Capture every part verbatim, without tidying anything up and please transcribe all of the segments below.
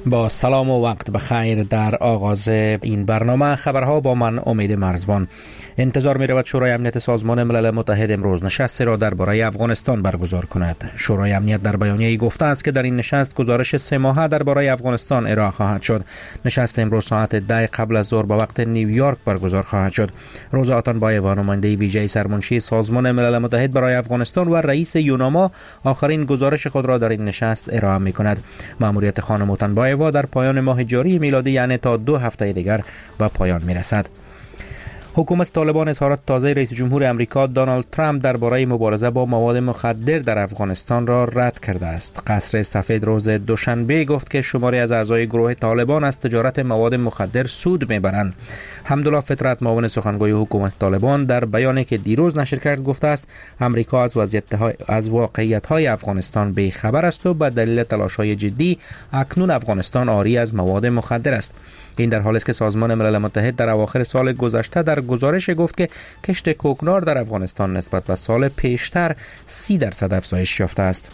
با سلام و وقت بخیر. در آغاز این برنامه خبرها با من امید مرزبان. انتظار می رود شورای امنیت سازمان ملل متحد امروز نشستی را درباره افغانستان برگزار کند. شورای امنیت در بیانیه‌ای گفته است که در این نشست گزارش سه ماهه درباره افغانستان ارائه خواهد شد. نشست امروز ساعت ده قبل از ظهر به وقت نیویورک برگزار خواهد شد. روزا آتانبایووا نماینده ویژه سرمنشی سازمان ملل متحد برای افغانستان و رئیس یوناما آخرین گزارش خود را در این نشست ارائه می کند. مأموریت خانم آتانبایووا در پایان ماه جاری میلادی یعنی تا دو هفته دیگر به پایان می رسد. حکومت طالبان اظهارات تازه رئیس جمهور امریکا دونالد ترامپ درباره مبارزه با مواد مخدر در افغانستان را رد کرده است. قصر سفید روز دوشنبه گفت که شماری از اعضای گروه طالبان از تجارت مواد مخدر سود میبرند. حمدالله فطرت معاون سخنگوی حکومت طالبان در بیانیه که دیروز نشر کرد گفته است امریکا از وضعیت از واقعیت‌های افغانستان به خبر است و به دلیل تلاش‌های جدی اکنون افغانستان عاری از مواد مخدر است. این در حالی است که سازمان ملل متحد در اواخر سال گذشته در گزارش گفت که کشت کوکنار در افغانستان نسبت به سال پیشتر سی درصد افزایش یافته است.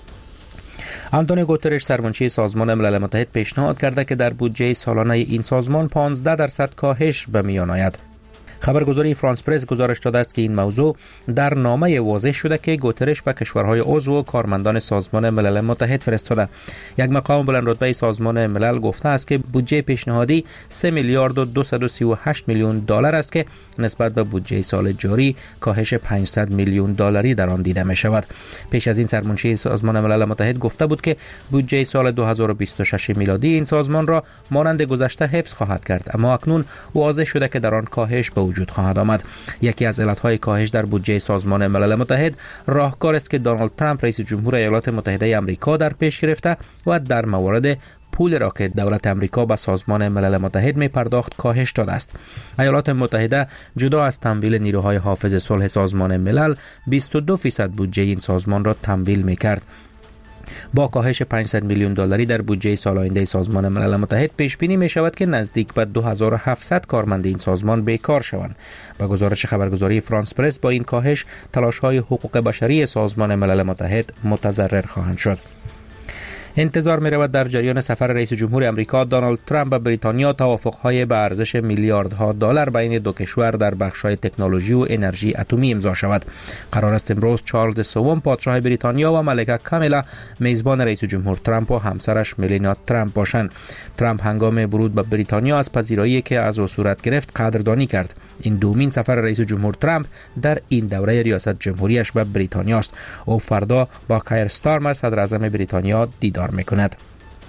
آنتونیو گوترش سرمنشی سازمان ملل متحد پیشنهاد کرده که در بودجه سالانه این سازمان پانزده درصد کاهش به میان آید. خبرگزاری فرانس پرس گزارش داده است که این موضوع در نامه واضح شده که گوترش به کشورهای عضو و کارمندان سازمان ملل متحد فرستاده. یک مقام بلند رتبه سازمان ملل گفته است که بودجه پیشنهادی سه میلیارد و دویست و سی و هشت میلیون دلار است که نسبت به بودجه سال جاری کاهش پانصد میلیون دلاری در آن دیده می شود. پیش از این سرمنشی سازمان ملل متحد گفته بود که بودجه سال دو هزار و بیست و شش میلادی این سازمان را مانند گذشته حفظ خواهد کرد، اما اکنون واضح شده که در آن کاهش به وجود خواهد آمد. یکی از علتهای کاهش در بودجه سازمان ملل متحد راهکار است که دونالد ترامپ رئیس جمهور ایالات متحده آمریکا در پیش گرفته و در مورد پول را که دولت آمریکا به سازمان ملل متحد می پرداخت کاهش داده است. ایالات متحده جدا از تمویل نیروهای حافظ صلح سازمان ملل بیست و دو درصد بودجه این سازمان را تمویل می کرد. با کاهش پانصد میلیون دلاری در بودجه سال آینده سازمان ملل متحد پیش بینی می شود که نزدیک به دو هزار و هفتصد کارمند این سازمان بیکار شوند. با گزارش خبرگزاری فرانس پرس با این کاهش تلاش‌های حقوق بشری سازمان ملل متحد متضرر خواهند شد. انتظار می رود در جریان سفر رئیس جمهور امریکا دونالد ترامپ به بریتانیا توافق‌های به ارزش میلیاردها دلار بین دو کشور در بخش‌های تکنولوژی و انرژی اتمی امضا شود. قرار است امروز چارلز سوم پادشاه بریتانیا و ملکه کامیلا میزبان رئیس جمهور ترامپ و همسرش ملانیا ترامپ باشند. ترامپ هنگام ورود به بریتانیا از پذیرایی که از او صورت گرفت قدردانی کرد. این دومین سفر رئیس جمهور ترامپ در این دوره ریاست جمهوریش به بریتانیا است. او فردا با کایر استارمر صدر اعظم بریتانیا دیدار میکند.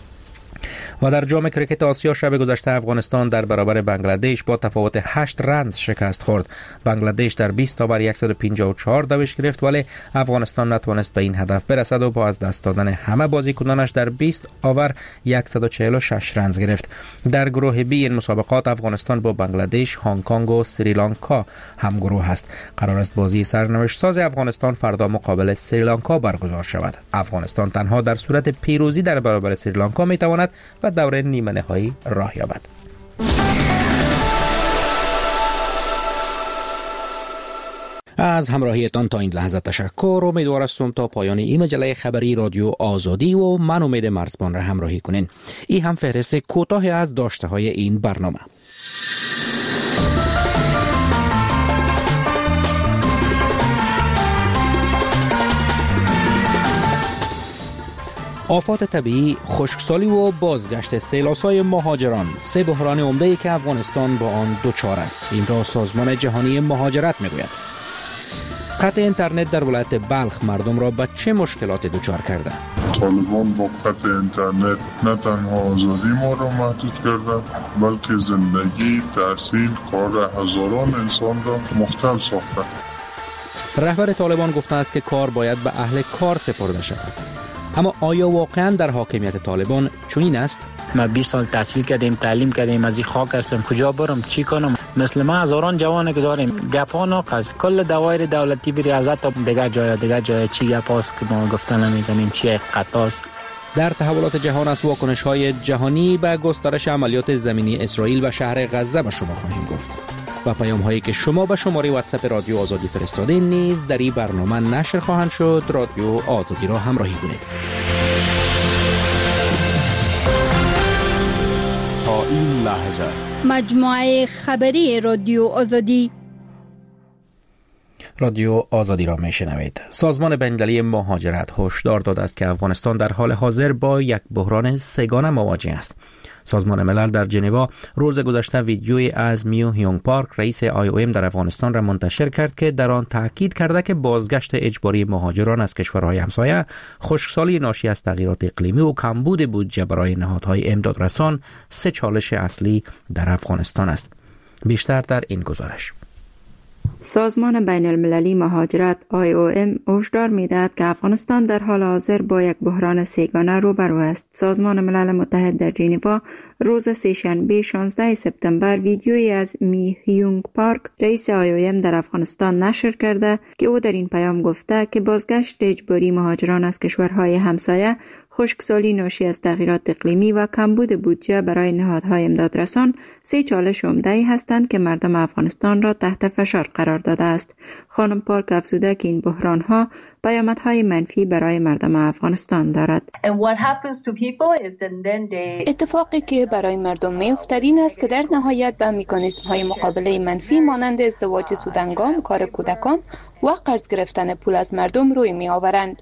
و در جام کرکت آسیا شب گذشته افغانستان در برابر بنگلادش با تفاوت هشت رنز شکست خورد. بنگلادش در بیست تا بر صد و پنجاه و چهار دوش گرفت ولی افغانستان نتوانست به این هدف برسد و با از دست دادن همه بازیکنانش در بیست آور صد و چهل و شش رنز گرفت. در گروه بی این مسابقات افغانستان با بنگلادش، هنگ کنگ و سریلانکا هم گروه است. قرار است بازی سرنوشت ساز افغانستان فردا مقابل سریلانکا برگزار شود. افغانستان تنها در صورت پیروزی در برابر سریلانکا میتواند و دوره نیمه نهایی راه یابد. از همراهیتان تا این لحظه تشکر. امیدوار هستم تا پایان این مجله خبری رادیو آزادی و من امید مرزبان را همراهی کنین. این هم فهرست کوتاه از داشته های این برنامه. آفات طبیعی، خشکسالی و بازگشت سیلاسای مهاجران، سه بحران عمده‌ای که افغانستان با آن دوچار است. این را سازمان جهانی مهاجرت می‌گوید. قطع اینترنت در ولایت بلخ مردم را به چه مشکلاتی دچار کرده؟ طالبان با قطع اینترنت نه تنها آزادی ما را محدود کرده بلکه زندگی، تحصیل، کار هزاران انسان را مختل ساخته. رهبر طالبان گفته است که کار باید به اهل کار سپرده شود. اما آیا واقعا در حاکمیت طالبان چنین است؟ ما بیست سال تحصیل کردیم، تعلیم کردیم، از این خاک هستم، کجا برم، چی کنم؟ مثل ما هزاران جوانه که داریم، گپا ناقص کل دوایر دولتی بری ازت دیگه جای دیگه جای چی گپاست که ما گفتن نمی‌دونیم چیه قطاست. در تحولات جهان از واکنش‌های جهانی به گسترش عملیات زمینی اسرائیل و شهر غزه به شما خواهیم گفت. و پیام هایی که شما به شماره واتساپ رادیو آزادی فرستادین نیز در این برنامه نشر خواهند شد. رادیو آزادی را همراهی کنید. این لحظه مجموعه خبری رادیو آزادی. رادیو آزادی را میشنوید. سازمان بین‌المللی مهاجرت هشدار داده است که افغانستان در حال حاضر با یک بحران سه‌گانه مواجه است. سازمان ملل در ژنو روز گذشته ویدیویی از میو هیونگ پارک رئیس آی او ام در افغانستان را منتشر کرد که در آن تاکید کرده که بازگشت اجباری مهاجران از کشورهای همسایه، خشکسالی ناشی از تغییرات اقلیمی و کمبود بودجه برای نهادهای امدادرسان سه چالش اصلی در افغانستان است. بیشتر در این گزارش. سازمان بین المللی مهاجرت آی او ام هشدار می‌دهد که افغانستان در حال حاضر با یک بحران سه‌گانه روبرو است. سازمان ملل متحد در ژنو روز سه‌شنبه شانزده سپتامبر ویدیویی از می هیونگ پارک رئیس آی او ام در افغانستان نشر کرده که او در این پیام گفته که بازگشت اجباری مهاجران از کشورهای همسایه، خشکسالی ناشی از تغییرات اقلیمی و کمبود بودجه برای نهادهای امدادرسان سه چالش عمده هستند که مردم افغانستان را تحت فشار قرار داده است. خانم پارک افزوده که این بحران‌ها پیامدهای منفی برای مردم افغانستان دارد. اتفاقی که برای مردم می‌افتد این است که در نهایت به مکانیزم‌های مقابله منفی مانند ازدواج زودهنگام، کار کودکان و قرض گرفتن پول از مردم روی می‌آورند.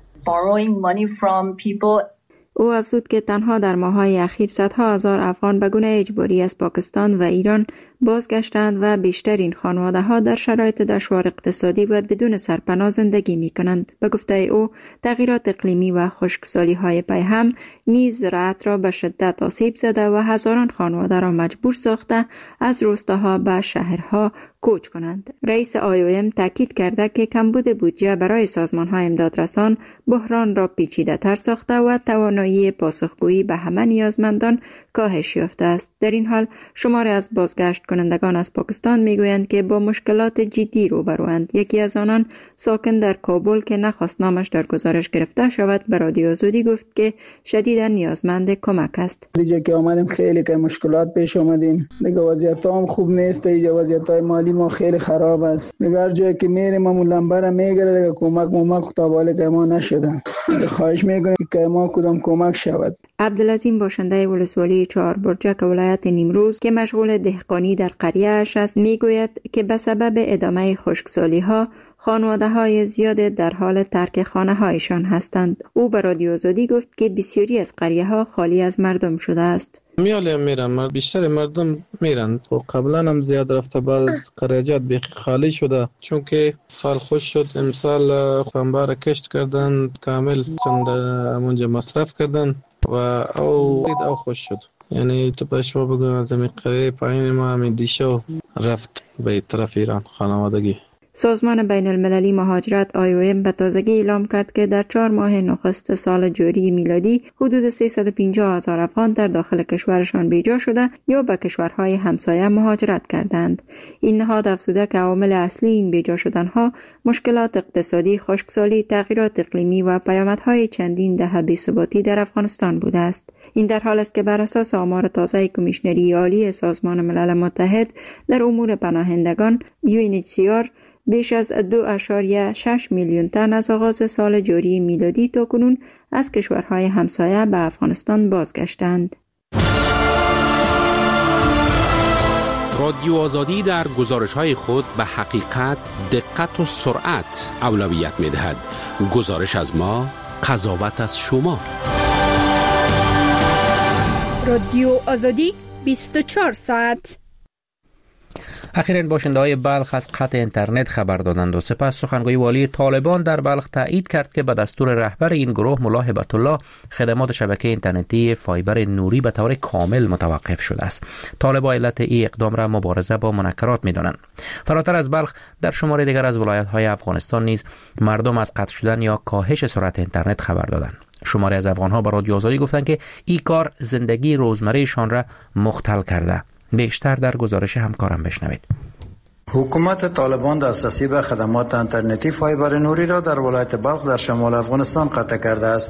او افزود که تنها در ماه‌های اخیر صدها هزار افغان به گونه اجباری از پاکستان و ایران بازگشتند و بیشترین خانواده‌ها در شرایط دشوار اقتصادی و بدون سرپناه زندگی می‌کنند. به گفته او، تغییرات اقلیمی و خشکسالی‌های پیهم نیز زراعت را به شدت آسیب زده و هزاران خانواده را مجبور ساخته از روستاها به شهرها کوچ کنند. رئیس آی او ام تاکید کرده که کمبود بودجه برای سازمان‌های امدادرسان بحران را پیچیده‌تر ساخته و توانایی پاسخگویی به همه نیازمندان کاهش یافته است. در این حال شماری از بازگشت کنندگان از پاکستان میگویند که با مشکلات جدی روبروند. یکی از آنان ساکن در کابل که نخواست نامش در گزارش گرفته شود به رادیو آزادی گفت که شدیداً نیازمند کمک است. دیگه که آمدیم خیلی که مشکلات پیش آمدیم. دیگه وضعیت هم خوب نیست. دیگه وضعیت های مالی ما خیلی خراب است. دیگه هر جایی که میریم ما لنبر میگیره دیگه کمک ممک خطاباله که ما نشده. خواهش میکنیم که ما کدام کمک شود. عبدالعظیم باشنده ولسوالی چهار برجک ولایت نیمروز که مشغول دهقانی در قریه اش است میگوید که به سبب ادامه خشکسالی ها خانواده های زیاد در حال ترک خانه هایشان هستند. او به رادیو آزادی گفت که بسیاری از قریه ها خالی از مردم شده است. میاله میرن بیشتر مردم میرن و قبلا هم زیاد رفته بعد قریجات بیخی خالی شده چون که سال خوش شد. امسال فنبار کشت کردن کامل چند اونجا مصرف کردن و او دید او خوش شد. یعنی تو پشما بگویم از این قریه پایین ما همین دیشو رفت به طرف ایران خانوادگی. سازمان بین المللی مهاجرت آی او ام به تازگی اعلام کرد که در چهار ماه نخست سال جاری میلادی حدود سیصد و پنجاه هزار افغان در داخل کشورشان بیجا شده یا به کشورهای همسایه مهاجرت کردند. این نهاد افزوده که عوامل اصلی این بیجا شدنها مشکلات اقتصادی، خشکسالی، تغییرات اقلیمی و پیامدهای چندین دهه بی‌ثباتی در افغانستان بوده است. این در حال است که بر اساس آمار تازه کمیشنری عالی سازمان ملل متحد در امور پناهندگان یو ان اچ سی آر بیش از دو اشاریه شش میلیون تن از آغاز سال جاری میلادی تا کنون از کشورهای همسایه به افغانستان بازگشتند. رادیو آزادی در گزارش‌های خود به حقیقت، دقت و سرعت اولویت می‌دهد. گزارش از ما، قضاوت از شما. رادیو آزادی بیست و چهار ساعت. اخیراً باشنده‌های بلخ از قطع اینترنت خبر دادند و سپس سخنگوی والی طالبان در بلخ تایید کرد که به دستور رهبر این گروه ملا هبت الله خدمات شبکه اینترنتی فایبر نوری به طور کامل متوقف شده است. طالبان علت این اقدام را مبارزه با منکرات می‌دانند. فراتر از بلخ در شمار دیگر از ولایت‌های افغانستان نیز مردم از قطع شدن یا کاهش سرعت اینترنت خبر دادند. شماری از افغان‌ها به رادیو آزادی گفتند که این کار زندگی روزمره‌شان را مختل کرده. بیشتر در گزارش همکارم بشنوید. حکومت طالبان دسترسی به خدمات اینترنتی فایبر نوری را در ولایت بلخ در شمال افغانستان قطع کرده است.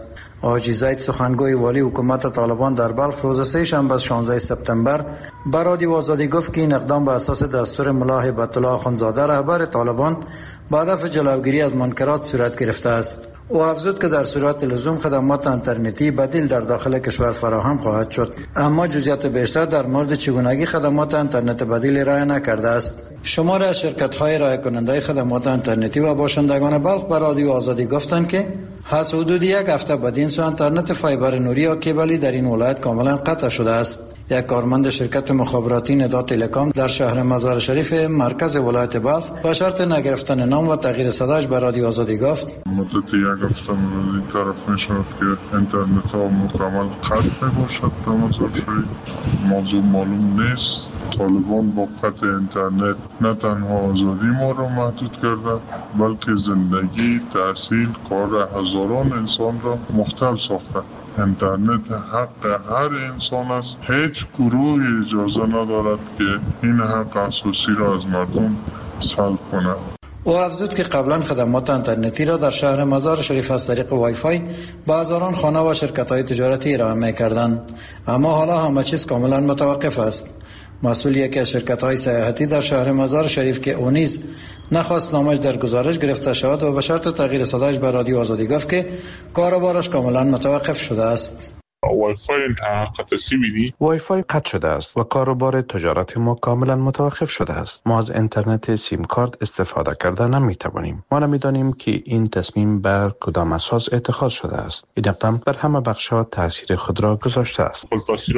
حاجی زید سخنگوی والی حکومت طالبان در بلخ روز سه شنبه شانزده سپتامبر به رادیو آزادی گفت که این اقدام به اساس دستور ملا هیبت الله اخندزاده رهبر طالبان با هدف جلوگیری از منکرات صورت گرفته است. او افزود که در صورت لزوم خدمات اینترنتی بدیل در داخل کشور فراهم خواهد شد، اما جزئیات بیشتر در مورد چگونگی خدمات اینترنت بدیل ارائه نکرده است. شمار از شرکت‌های ارائه کننده خدمات اینترنتی و باشندگان بلخ به رادیو آزادی گفتند که حس حدود یک هفته بعد سو اینترنت فایبر نوری یا کیبلی در این ولایت کاملا قطع شده است. یک کارمند شرکت مخابراتی ندا تلکام در شهر مزار شریف مرکز ولایت بلخ با شرط نگرفتن نام و تغییر صداش به رادیو آزادی گفت مدت یک هفته این طرف میشود که اینترنت ها مکمل قطع باشد در مزار شریف. موضوع معلوم نیست. طالبان با قطع اینترنت نه تنها آزادی ما را محدود کرده بلکه زندگی، تحصیل، کار هزاران انسان را مختل ساخته. اینترنت حق هر انسان است. هیچ گروه اجازه ندارد که این حق اساسی را از مردم سلب کند. او افزود که قبلا خدمات اینترنتی را در شهر مزار شریف از طریق وای فای به هزاران خانه و شرکت‌های تجارتی ارائه می‌کردند، اما حالا همه چیز کاملا متوقف است. مسئول یکی از شرکت‌های سیاحتی در شهر مزار شریف که او نیز نخواست نامش در گزارش گرفته شود و به شرط تغییر صدایش به رادیو آزادی گفت که کاروبارش کاملا متوقف شده است. وای فای قطع سی بی دی وای فای قطع شده است و کاروبار تجارت ما کاملا متوقف شده است. ما از اینترنت سیم کارت استفاده کرده نمی توانیم. ما نمیدانیم که این تصمیم بر کدام اساس اتخاذ شده است. این اقدام بر همه بخش‌ها تاثیر خود را گذاشته است.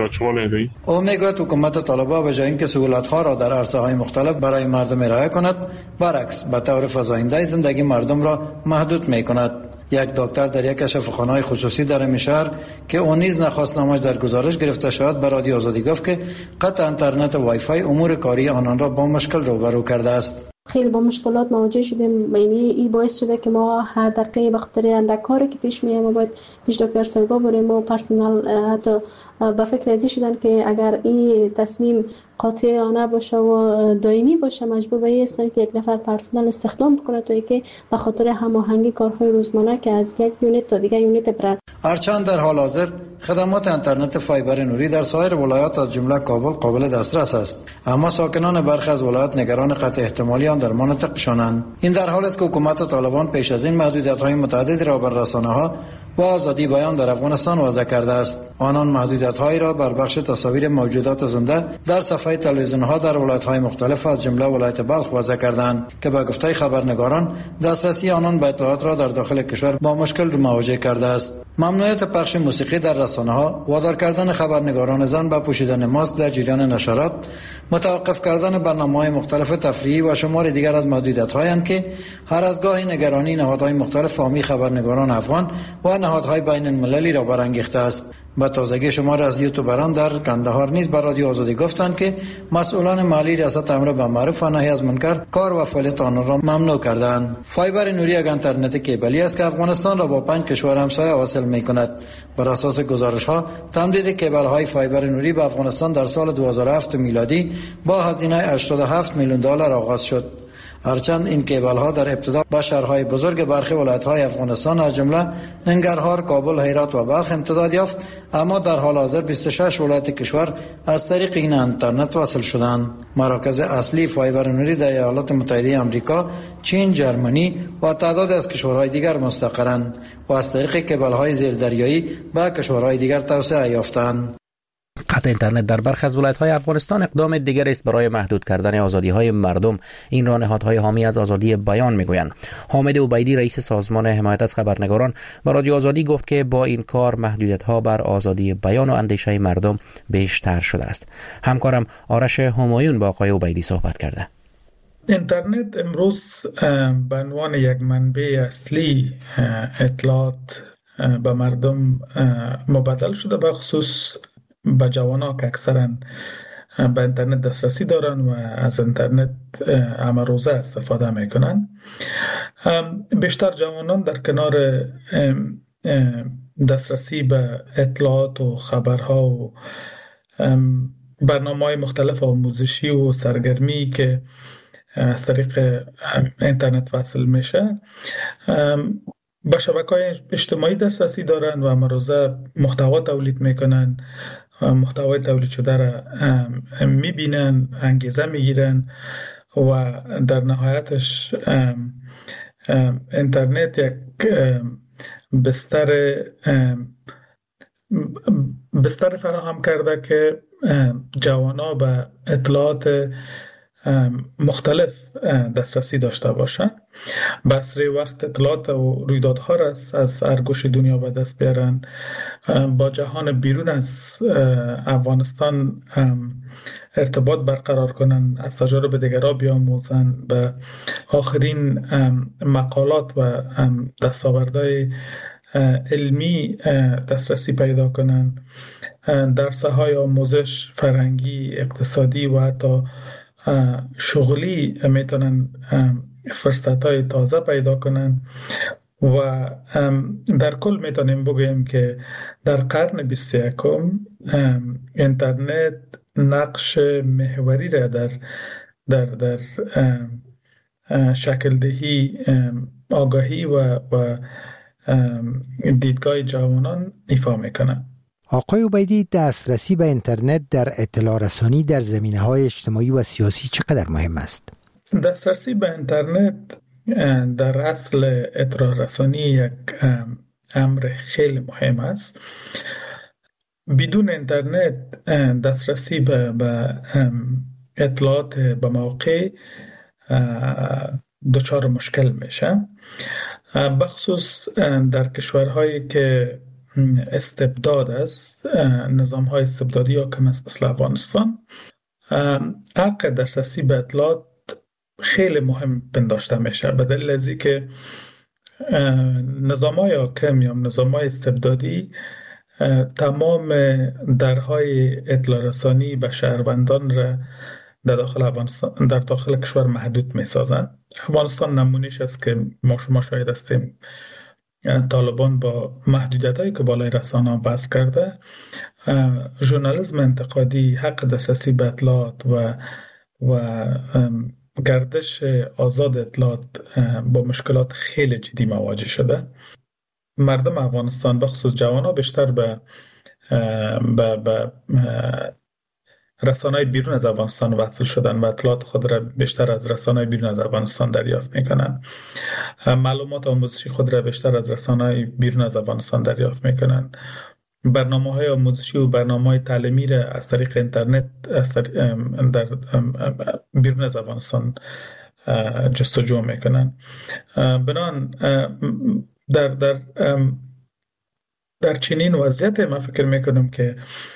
او میگوید حکومت طالبان به جای اینکه سهولت‌ها را در عرصه‌های مختلف برای مردم ارائه کند، برعکس به طور فزاینده زندگی مردم را محدود می‌کند. یک دکتر در یک شفاخانه خصوصی در این شهر که اون نیز نخواست نامش در گزارش گرفته شود به رادیو آزادی گفت که قطع اینترنت و وای فای امور کاری آنان را با مشکل روبرو کرده است. خیلی با مشکلات مواجه شدیم. یعنی این باعث شده که ما هر دقیقه به خاطر اندک کاری که پیش میاد ما باید پیش دکتر صاحبا بریم و پرسنل حتی به فکر ازی شدن که اگر این تصمیم قاطعانه باشه و دائمی باشه مجبور به هستن که یک نفر پرسنل استخدام بکنه تا اینکه به خاطر هماهنگی کارهای روزمره که از یک یونیت تا دیگر یونیت برد. هرچند در حال حاضر خدمات اینترنت فایبر نوری در سایر ولایات از جمله کابل قابل دسترس است، اما ساکنان برخی از ولایات نگران قطع احتمالی آن در مناطقشانند. این در حالی است که حکومت طالبان پیش از این محدودیت‌های متعددی را بر رسانه‌ها و آزادی بیان در افغانستان وضع کرده است. آنان محدودیت‌هایی را بر بخش تصاویر موجودات زنده در صفحه تلویزیون‌ها در ولایت‌های مختلف از جمله ولایت بلخ وضع کردند که به گفته خبرنگاران دسترسی آنان به اطلاعات را در داخل کشور با مشکل مواجه کرده است. ممنوعیت پخش موسیقی در رسانه‌ها، وادار کردن خبرنگاران زن به پوشیدن ماسک در جریان نشرات، متوقف کردن برنامه‌های مختلف تفریحی و شمار دیگر از محدودیت‌هایی که هر از گاهی نگرانی نهادهای مختلف حامی خبرنگاران افغان و نهادهای بین المللی را برانگیخته است. با تازگی شمار از یوتیوبران در کندهار نیز به رادیو آزادی گفتند که مسئولان محلی ریاست امر به معروف و نهی از منکر کار و فعالیت آنها را ممنوع کردند. فایبر نوری یک اینترنت کیبلی است که افغانستان را با پنج کشور همسایه واصل می‌کند. بر اساس گزارش‌ها تمدید کیبل‌های فایبر نوری به افغانستان در سال دو هزار و هفت میلادی با هزینه هشتاد و هفت میلیون دلار آغاز شد. هرچند این کیبل ها در ابتدا به شهرهای بزرگ برخی ولایت‌های افغانستان از جمله ننگرهار، کابل، هرات و بلخ امتداد یافت، اما در حال حاضر بیست و شش ولایت کشور از طریق این اینترنت واصل شدند. مراکز اصلی فایبر نوری در ایالات متحده آمریکا، چین، ژرمنی و تعداد از کشورهای دیگر مستقرند و از طریق کیبل‌های زیردریایی به کشورهای دیگر توسعه یافتند. قطع اینترنت در برخی از ولایت‌های افغانستان اقدام دیگر است برای محدود کردن آزادی‌های مردم. این را نهادهای حامی از آزادی بیان می‌گویند. حامد عبیدی رئیس سازمان حمایت از خبرنگاران به رادیو آزادی گفت که با این کار محدودیت‌ها بر آزادی بیان و اندیشه مردم بیشتر شده است. همکارم آرش همایون با آقای عبیدی صحبت کرده. اینترنت امروز به عنوان یک منبع اصلی اطلاعات به مردم مبادله شده، به خصوص به جوانان که اکثرا به اینترنت دسترسی دارن و از اینترنت همه روزه استفاده میکنن. بیشتر جوانان در کنار دسترسی به اطلاعات و خبرها و برنامه‌های مختلف آموزشی و سرگرمی که از طریق اینترنت وصل میشه، به شبکه‌های اجتماعی دسترسی دارن و امروزه محتوا تولید میکنن، محتوای تولید شده را میبینن، انگیزه میگیرن و در نهایتش اینترنت یک بستر بستر فراهم کرده که جوانا به اطلاعات مختلف دسترسی داشته باشند. بسری وقت اطلاعات و رویدادها را از هر گوش دنیا به دست بیارن، با جهان بیرون از افغانستان ارتباط برقرار کنن، از تجارب دیگرها بیاموزن، به آخرین مقالات و دستاوردهای علمی دسترسی پیدا کنن، درس‌های آموزش فرهنگی، اقتصادی و حتی شغلی میتونن فرصت‌های تازه پیدا کنن و در کل میتونیم بگوییم که در قرن بیست و یکم اینترنت نقش محوری را در در در شکل دهی آگاهی و و دیدگاه جوانان ایفا میکنه. آقای عبیدی، دسترسی به اینترنت در اطلاع رسانی در زمینه‌های اجتماعی و سیاسی چقدر مهم است؟ دسترسی به اینترنت در اصل اطلاع رسانی یک امر خیلی مهم است. بدون اینترنت دسترسی به, به اطلاعات به موقع دچار مشکل میشه، بخصوص در کشورهایی که استبداد است، نظام های استبدادی حاکم است مثل افغانستان. حق دسترسی به اطلاعات خیلی مهم پنداشته میشه، به دلیل از اینکه نظام های حاکم یا نظام های استبدادی تمام درهای اطلاع رسانی به شهروندان را در داخل افغانستان در داخل کشور محدود میسازند. افغانستان نمونهش است که ما شما شاهد هستیم. طالبان با محدودیت‌هایی که بالای رسانه‌ها وضع کرده، ژورنالیسم انتقادی، حق دسترسی به اطلاعات و و گردش آزاد اطلاعات با مشکلات خیلی جدی مواجه شده. مردم افغانستان به خصوص جوانان بیشتر به به, به رسانه‌های بیرون از افغانستان وصل شدن و اطلاعات خود را بیشتر از رسانه‌های بیرون از افغانستان دریافت میکنن. معلومات آموزشی خود را بیشتر از رسانه‌های بیرون از افغانستان دریافت میکنن. برنامه‌های آموزشی و برنامه‌های تعلیمی را از طریق اینترنت از طریق در بیرون از افغانستان جستجو میکنن. بنان در در در چنین وضعیت من فکر میکنم که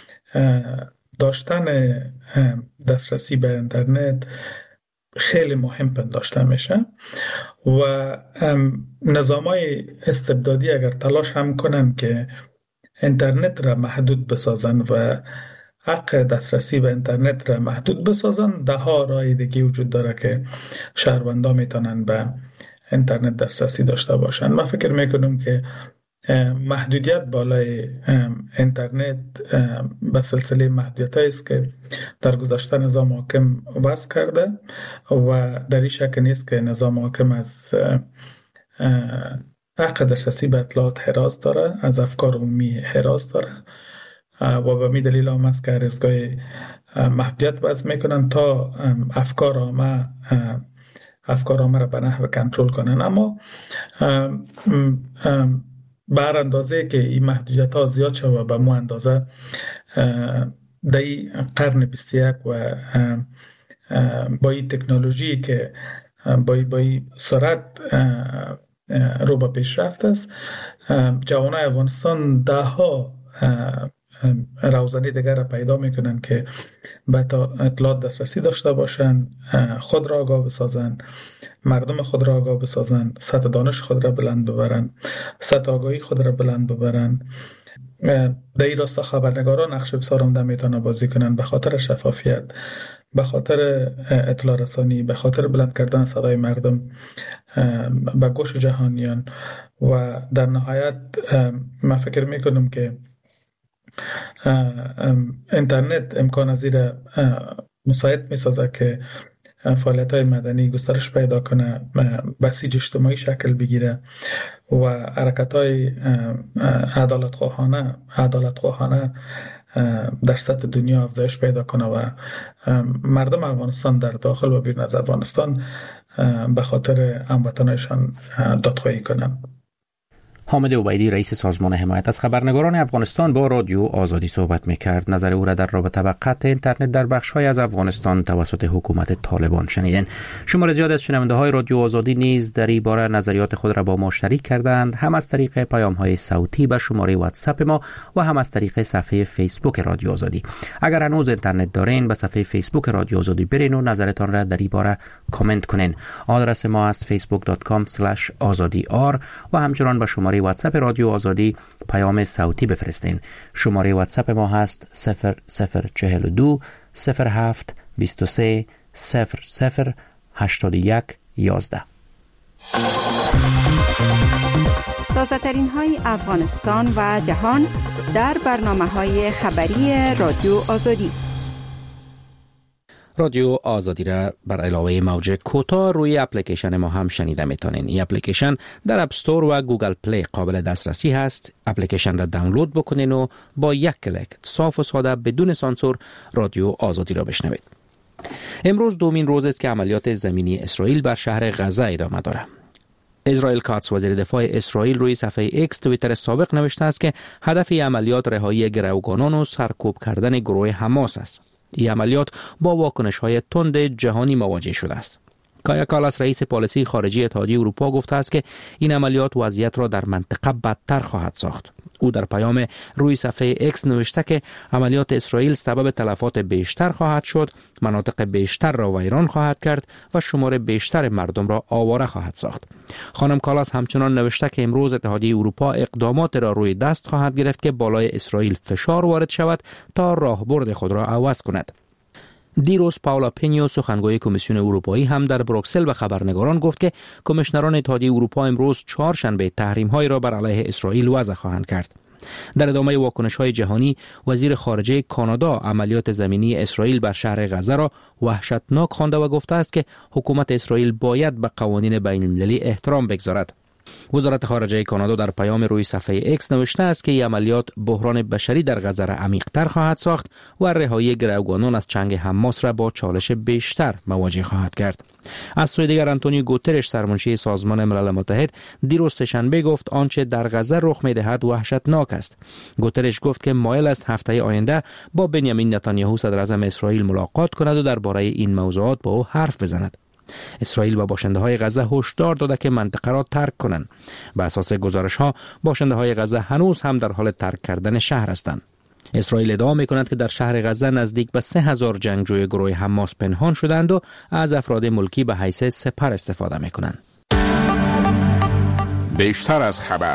داشتن دسترسی به اینترنت خیلی مهم پنداشته میشه و نظامای استبدادی اگر تلاش هم کنن که اینترنت را محدود بسازن و حق دسترسی به اینترنت را محدود بسازن، ده ها راه دیگه وجود داره که شهروندان میتونن به اینترنت دسترسی داشته باشن. من فکر میکنم که محدودیت بالای اینترنت به سلسله محدودیت است که در گذشته نظام حاکم وضع کرده و در این شک نیست که نظام حاکم از حق دسترسی به اطلاعات حراس داره، از افکار عمومی حراس داره و به می دلیل هم است که هر ازگاه محدودیت وضع میکنن تا افکار عامه افکار عامه را به نحو کنترل کنن. اما بر اندازه که این محدودیت ها زیاد شد و به مو اندازه در این قرن بیست و یک و با این تکنولوژی که با این سرعت رو به پیشرفت است، جوانای افغانستان ده ها روزنی دیگر را پیدا میکنن که به اطلاعات دسترسی داشته باشن، خود را آگاه بسازن، مردم خود را آگاه بسازن، سطح دانش خود را بلند ببرن، سطح آگاهی خود را بلند ببرن. در این راستا خبرنگاران نقش بسیار عمده میتونن بازی کنن به خاطر شفافیت، به خاطر اطلاع رسانی، به خاطر بلند کردن صدای مردم به گوش جهانیان و در نهایت من فکر میکنم که اینترنت امکان از این مساعد میسازه که فعالیت های مدنی گسترش پیدا کنه، بسیج اجتماعی شکل بگیره و حرکت های عدالت خواهانه عدالت خواهانه در سطح دنیا افزایش پیدا کنه و مردم افغانستان در داخل و بیرون از افغانستان به خاطر هموطنانشان دادخواهی کنند. حامد عبیدی رئیس سازمان حمایت از خبرنگاران افغانستان با رادیو آزادی صحبت می‌کرد. نظر او را در رابطه با قطع اینترنت در بخش‌های از افغانستان توسط حکومت طالبان شنیدین. شمار زیاد از شنونده‌های رادیو آزادی نیز در این باره نظریات خود را با ما شریک کردند، هم از طریق پیام‌های صوتی به شماره واتساپ ما و هم از طریق صفحه فیسبوک رادیو آزادی. اگر هنوز اینترنت دارین، به صفحه فیسبوک رادیو آزادی برین و نظرتان را در این باره کامنت کنین. آدرس ما است facebook dot com slash azadi r و همچنان به شماره واتساپ رادیو آزادی پیام صوتی بفرستین. شماره واتساپ ما هست صفر صفر چهل و دو صفر هفت بیست و سه صفر صفر هشتاد و یک یازده. تازه ترین های افغانستان و جهان در برنامه های خبری رادیو آزادی. رادیو آزادی را بر علاوه موج کوتاه روی اپلیکیشن ما هم شنیده میتونین. این اپلیکیشن در اپ استور و گوگل پلی قابل دسترسی هست. اپلیکیشن را دانلود بکنین و با یک کلیک صاف و ساده بدون سانسور رادیو آزادی را بشنوید. امروز دومین روز است که عملیات زمینی اسرائیل بر شهر غزه ادامه دارد. اسرائیل کاتس وزیر دفاع اسرائیل روی صفحه ایکس توییتر سابق نوشته است که هدف عملیات رهایی گروگانان و سرکوب کردن گروه حماس است. این عملیات با واکنش‌های تند جهانی مواجه شده است. کایا کالاس رئیس پالیسی خارجی اتحادیه اروپا گفته است که این عملیات وضعیت را در منطقه بدتر خواهد ساخت. او در پیام روی صفحه ایکس نوشته که عملیات اسرائیل سبب تلفات بیشتر خواهد شد، مناطق بیشتر را ویران خواهد کرد و شمار بیشتر مردم را آواره خواهد ساخت. خانم کالاس همچنان نوشته که امروز اتحادیه اروپا اقدامات را روی دست خواهد گرفت که بالای اسرائیل فشار وارد شود تا راهبرد خود را عوض کند. دیروز پاولا پینیو سخنگوی کمیسیون اروپایی هم در بروکسل به خبرنگاران گفت که کمیشنران اتحادیه اروپا امروز چهارشنبه تحریم‌های را بر علیه اسرائیل وضع خواهند کرد. در ادامه واکنش‌های جهانی، وزیر خارجه کانادا عملیات زمینی اسرائیل بر شهر غزه را وحشتناک خوانده و گفته است که حکومت اسرائیل باید به قوانین بین‌المللی احترام بگذارد. وزارت خارجه کانادا در پیام روی صفحه ایکس نوشته است که این عملیات بحران بشری در غزه را عمیق‌تر خواهد ساخت و رهایی گروگانان از چنگ حماس را با چالش بیشتر مواجه خواهد کرد. از سوی دیگر آنتونیو گوترش سرمنشی سازمان ملل متحد دیروز سه‌شنبه گفت آنچه در غزه رخ می‌دهد وحشتناک است. گوترش گفت که مایل است هفته آینده با بنیامین نتانیاهو صدر اعظم اسرائیل ملاقات کند و درباره این موضوعات با او حرف بزند. اسرائیل با باشنده‌های غزه هشدار داده که منطقه را ترک کنند. بر اساس گزارش‌ها باشنده‌های غزه هنوز هم در حال ترک کردن شهر هستند. اسرائیل ادعا می‌کند که در شهر غزه نزدیک به سه هزار جنگجوی گروه حماس پنهان شدند و از افراد ملکی به حیث سپر استفاده می‌کنند. بیشتر از خبر.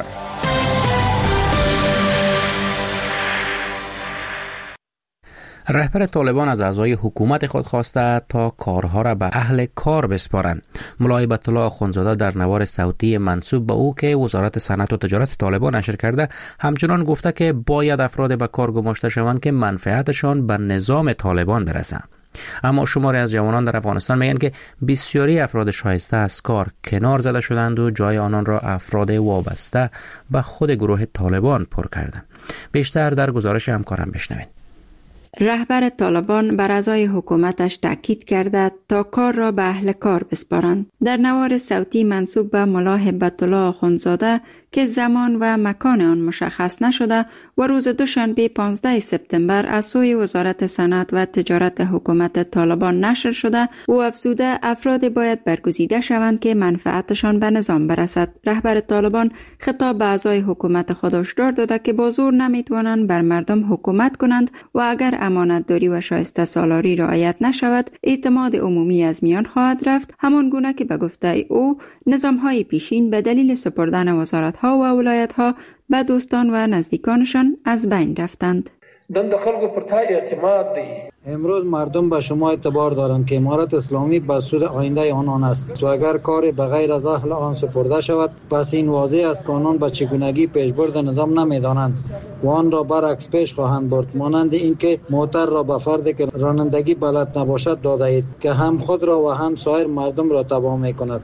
رهبر طالبان از اعضای حکومت خود خواسته تا کارها را به اهل کار بسپارند. ملا هیبت الله آخوندزاده در نوار صوتی منسوب به او که وزارت صنعت و تجارت طالبان نشر کرده همچنان گفته که باید افراد به کار گماشته شوند که منفعتشان به نظام طالبان برسند. اما شماری از جوانان در افغانستان میگن که بسیاری افراد شایسته از کار کنار زده شدند و جای آنان را افراد وابسته به خود گروه طالبان پر کردند. بیشتر در گزارش همکارم بشنوید. رهبر طالبان بر اعضای حکومتش تاکید کرده تا کار را به اهل کار بسپارند. در نوار صوتی منسوب به ملا هیبت الله آخوندزاده که زمان و مکان آن مشخص نشده و روز دوشنبه پانزده سپتامبر از سوی وزارت صنعت و تجارت حکومت طالبان نشر شده و افزوده افراد باید برگزیده شوند که منفعتشان به نظام برسد. رهبر طالبان خطاب به اعضای حکومت خود هشدار داده که با زور نمیتوانند بر مردم حکومت کنند و اگر امانتداری و شایسته سالاری رعایت نشود اعتماد عمومی از میان خواهد رفت، همان گونه که به گفته او نظام‌های پیشین به دلیل سپردن وزارت‌ها و ولایت‌ها به دوستان و نزدیکانشان از بین رفتند. دند خلق پر تا اعتماد دی. امروز مردم به شما اعتبار دارند که امارت اسلامی به سود آینده آنان است و اگر کار به غیر از اهل آن سپرده شود پس این واضح است که آنان به چگونگی پیشبرد نظام نمیدانند و آن را برعکس پیش خواهند برد، مانند اینکه موتر را به فردی که رانندگی بلد نباشد داده اید که هم خود را و هم سایر مردم را تباه میکند.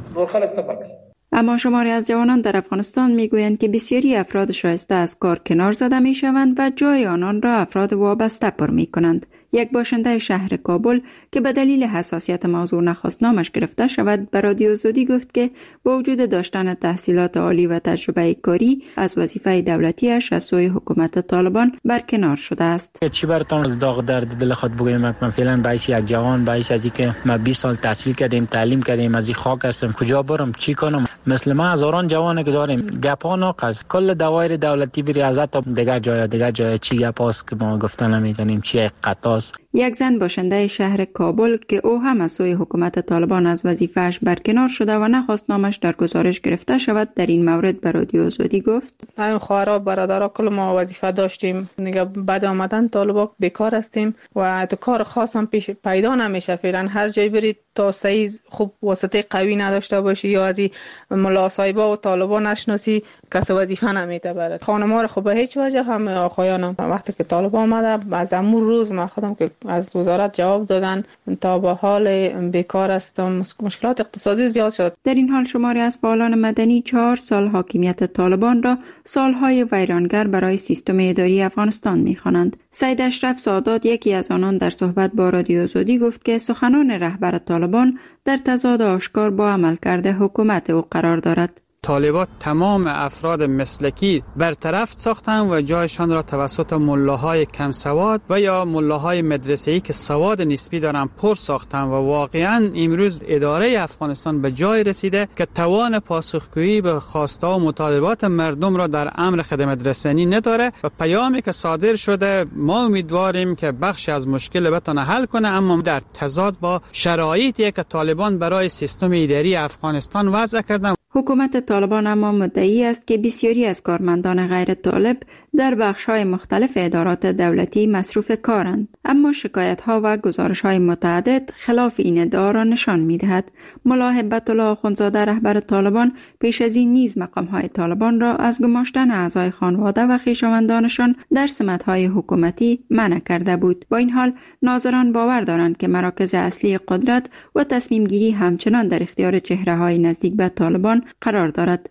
اما شماری از جوانان در افغانستان میگویند که بسیاری افراد شایسته از کار کنار زده می شوند و جای آنان را افراد وابسته پر می کنند. یک باشنده شهر کابل که به دلیل حساسیت موضوع نخواست نامش گرفته شود به رادیو زودی گفت که با وجود داشتن تحصیلات عالی و تجربه کاری از وظیفه دولتیش از سوی حکومت طالبان برکنار شده است. چی براتون از داغ درد دل خود بگویم؟ من فعلا باعث یک جوان باعث از اینکه ما بیست سال تحصیل کردیم، تعلیم کردیم، از این خاک هستم، کجا برم، چی کنم؟ مثل ما هزاران جوان که داریم، گپا ناقص کل دوایر دولتی بری ازت دیگه جای دیگه جای چی گپاست که ما گفتن نمیتونیم، چی قطاست. یک زن باشنده شهر کابل که او هم از سوی حکومت طالبان از وظیفه‌اش برکنار شده و نخواست نامش در گزارش گرفته شود در این مورد به رادیو زودی گفت: من خواهرا برادرها کل ما وظیفه داشتیم، دیگه بعد آمدن طالبان بیکار هستیم و تو کار خاص هم پیش پیدا نمیشه. فعلا هر جای برید تا صحیح خوب واسطه قوی نداشته باشی یا از ملا صاحبا و طالبان نشناسی کس وظیفه نمیده برات. خانم‌ها رو خب به هیچ وجه هم آقایانم وقتی که طالبان آمده از امور روز ما خودم که از وزارت جواب دادن تا به حال بیکار هستم، مشکلات اقتصادی زیاد شد. در این حال شماری از فعالان مدنی چهار سال حاکمیت طالبان را سالهای ویرانگر برای سیستم اداری افغانستان می‌خوانند. سید اشرف سادات یکی از آنان در صحبت با رادیو زودی گفت که سخنان رهبر طالبان در تضاد آشکار با عملکرد حکومت او قرار دارد. طالبان تمام افراد مسلکی برطرف ساختند و جایشان را توسط ملاهای کم سواد و یا ملاهای مدرسه‌ای که سواد نسبی دارند پر ساختند و واقعا امروز اداره افغانستان به جای رسیده که توان پاسخگویی به خواسته و مطالبات مردم را در امر خدمت رسانی نداره و پیامی که صادر شده ما امیدواریم که بخش از مشکل بتونه حل کنه، اما در تضاد با شرایطی که طالبان برای سیستم اداری افغانستان وضع کردند. حکومت طالبان اما مدعی است که بسیاری از کارمندان غیر طالب در بخش‌های مختلف ادارات دولتی مصروف کارند، اما شکایت‌ها و گزارش‌های متعدد خلاف این ادعا را نشان می‌دهد. ملا هبت الله آخوندزاده رهبر طالبان پیش از این نیز مقام‌های طالبان را از گماشتن اعضای خانواده و خویشاوندانشان در سمت‌های حکومتی منع کرده بود. با این حال ناظران باور دارند که مراکز اصلی قدرت و تصمیم‌گیری همچنان در اختیار چهره‌های نزدیک به طالبان قرار دارد.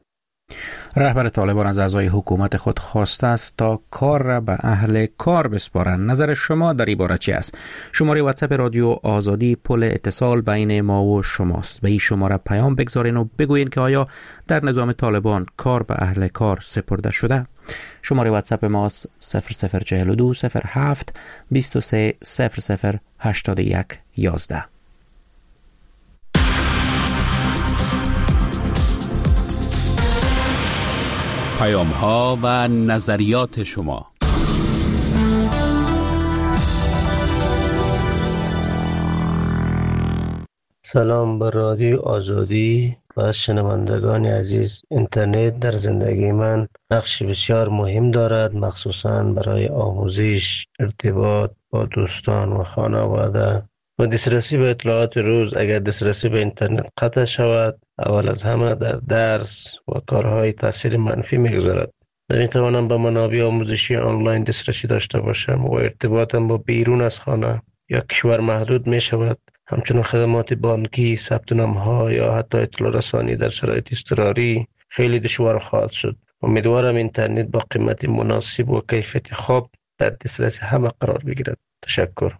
رهبر طالبان از اعضای حکومت خود خواسته است تا کار را به اهل کار بسپارند. نظر شما در این باره چی است؟ شماره واتساپ رادیو آزادی پل اتصال بین ما و شماست. به این شماره پیام بگذارین و بگوین که آیا در نظام طالبان کار به اهل کار سپرده شده؟ شماره واتساپ ماست صفر صفر چهل و دو صفر هفت بیست و سه صفر صفر هشتاد و یک یازده. پیام ها و نظریات شما. سلام بر رادیو آزادی و شنوندگان عزیز. اینترنت در زندگی من نقش بسیار مهم دارد، مخصوصاً برای آموزش، ارتباط با دوستان و خانواده و دسترسی به اطلاعات روز. اگر دسترسی به اینترنت قطع شود، اول از همه در درس و کارهای تاثیر منفی میگذارد. نمیتوانم به منابع آموزشی آنلاین دسترسی داشته باشم و ارتباطم با بیرون از خانه یا کشور محدود می شود. همچنین خدمات بانکی، ثبت نام‌ها یا حتی اطلاع رسانی در شرایط اضطراری خیلی دشوار خواهد شد. امیدوارم اینترنت با قیمت مناسب و کیفیت خوب در دسترسی همه قرار بگیرد. تشکر.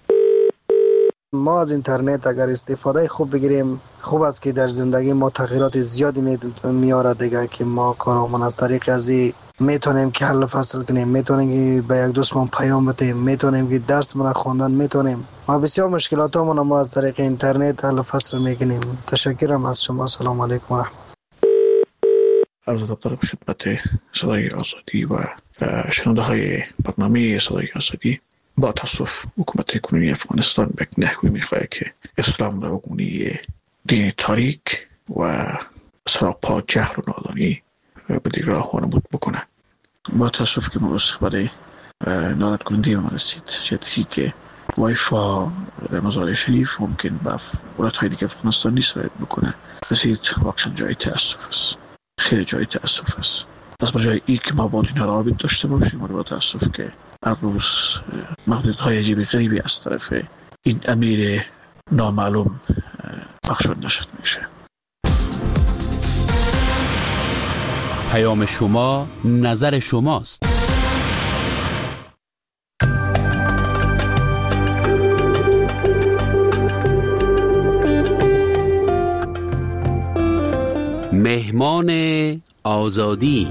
ما از اینترنت اگر استفاده خوب بگیریم خوب است که در زندگی ما تغییرات زیادی میاره دیگه، که ما کارمون از طریق ازی میتونیم که حل فصل کنیم، میتونیم که به یک دوستمون پیام بدیم، میتونیم که درسمون خوندن میتونیم. ما بسیار مشکلاتمون ما از طریق اینترنت حل فصل میکنیم. تشکرم از شما. سلام علیکم و رحمت. عرض ادب دارم خدمت صدای آزادی و شنونده های برنامه صدای آزادی. با تاسف حکومت کنونی افغانستان به نحوی میخواهد که اسلام را بگونی دین تاریک و سراپا جهل و نادانی به دیگر راه وانمود بکنه. با تاسف که ما استفاده ناراحت کننده من رسید، جدی که وایفا در مزار شریف ممکن به ولایت های دیگه افغانستان نیست رعایت بکنه. رسید واقعا جای تاسف است، خیلی جای تاسف است. پس بجای ای که ما با اینها رابط داشته باشیم، ما با تاسف که هر روز محدود های عجیب غریبی از طرف این امیر نامعلوم بخشود نشد میشه. پیام شما، نظر شماست. مهمان آزادی.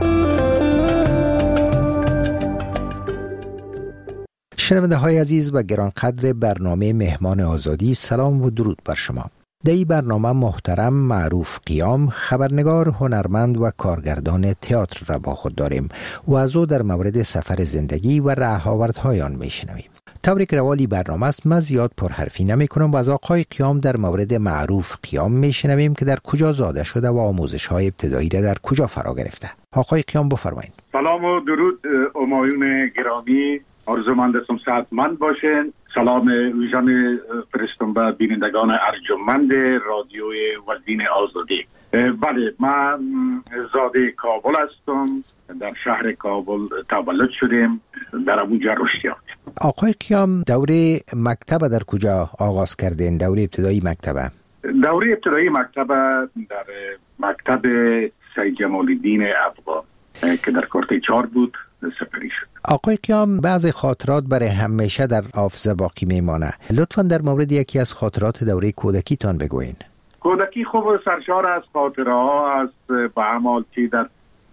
شنونده های عزیز و گرانقدر برنامه مهمان آزادی، سلام و درود بر شما. در این برنامه محترم معروف قیام، خبرنگار، هنرمند و کارگردان تئاتر را با خود داریم و از او در مورد سفر زندگی و رهاوردهای آن میشنویم. طوری که روالی برنامه است، من زیاد پرحرفی نمی کنم و از آقای قیام در مورد معروف قیام میشنویم که در کجا زاده شده و آموزش های ابتدایی را در کجا فرا گرفته. آقای قیام بفرمایید. سلام و درود همایون گرامی، آرزومند هستم صحتمند باشین. سلام ویژن فرستم به بینندگان ارجمند رادیوی وزین آزادی. بله، من زاده کابل هستم، در شهر کابل تولد شدیم، در اونجا رشد یافتیم. آقای قیام، دوره مکتب در کجا آغاز کردین؟ دوره ابتدایی مکتب؟ دوره ابتدایی مکتب در مکتب سید جمال الدین افغان که در کارت چهار بود سپری شد. آقای قیام، بعضی خاطرات برای همیشه در حافظه باقی میمانه. لطفاً در مورد یکی از خاطرات دوره کودکیتان بگوین. کودکی خوب سرشار از خاطره ها است، به عمال چی در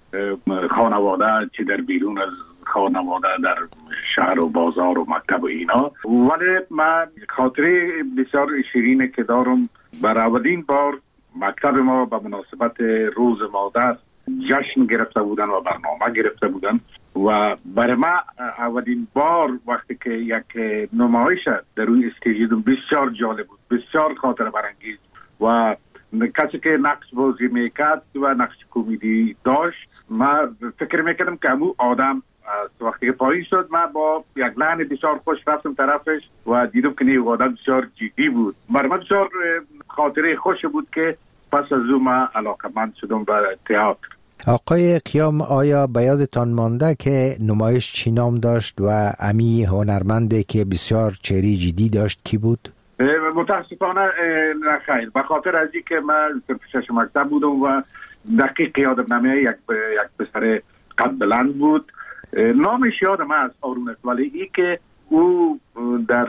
خانواده چی در بیرون از خانواده، در شهر و بازار و مکتب و اینا. ولی من خاطره بسیار شیرینه که دارم. برای اولین بار مکتب ما به مناسبت روز مادر جشن گرفته بودن و برنامه گرفته بودن و برای ما اولین بار وقتی که یک نمایش در روی استیج دیدم بسیار جالب بود، بسیار خاطره برانگیز و کسی که نقش بازی میکرد و نقش کمدی داشت، ما فکر میکردم که امو آدم وقتی که پایین شد، من با یک لحن بسیار خوش رفتم طرفش و دیدم که نیو آدم بسیار جدی بود. برای من بسیار خاطره خوش بود که پس از او من علاقمند شدم به تئاتر. آقای قیام، آیا به یادتان مانده که نمایش چی نام داشت و امی هنرمنده که بسیار چهره جدی داشت کی بود؟ متاسفانه نه خیر، به خاطر از این که من شش مکتب بودم و دقیق یادم نمیاد. یک یک پسر قد بلند بود، نامش یادم است آرون است، ولی ای که او در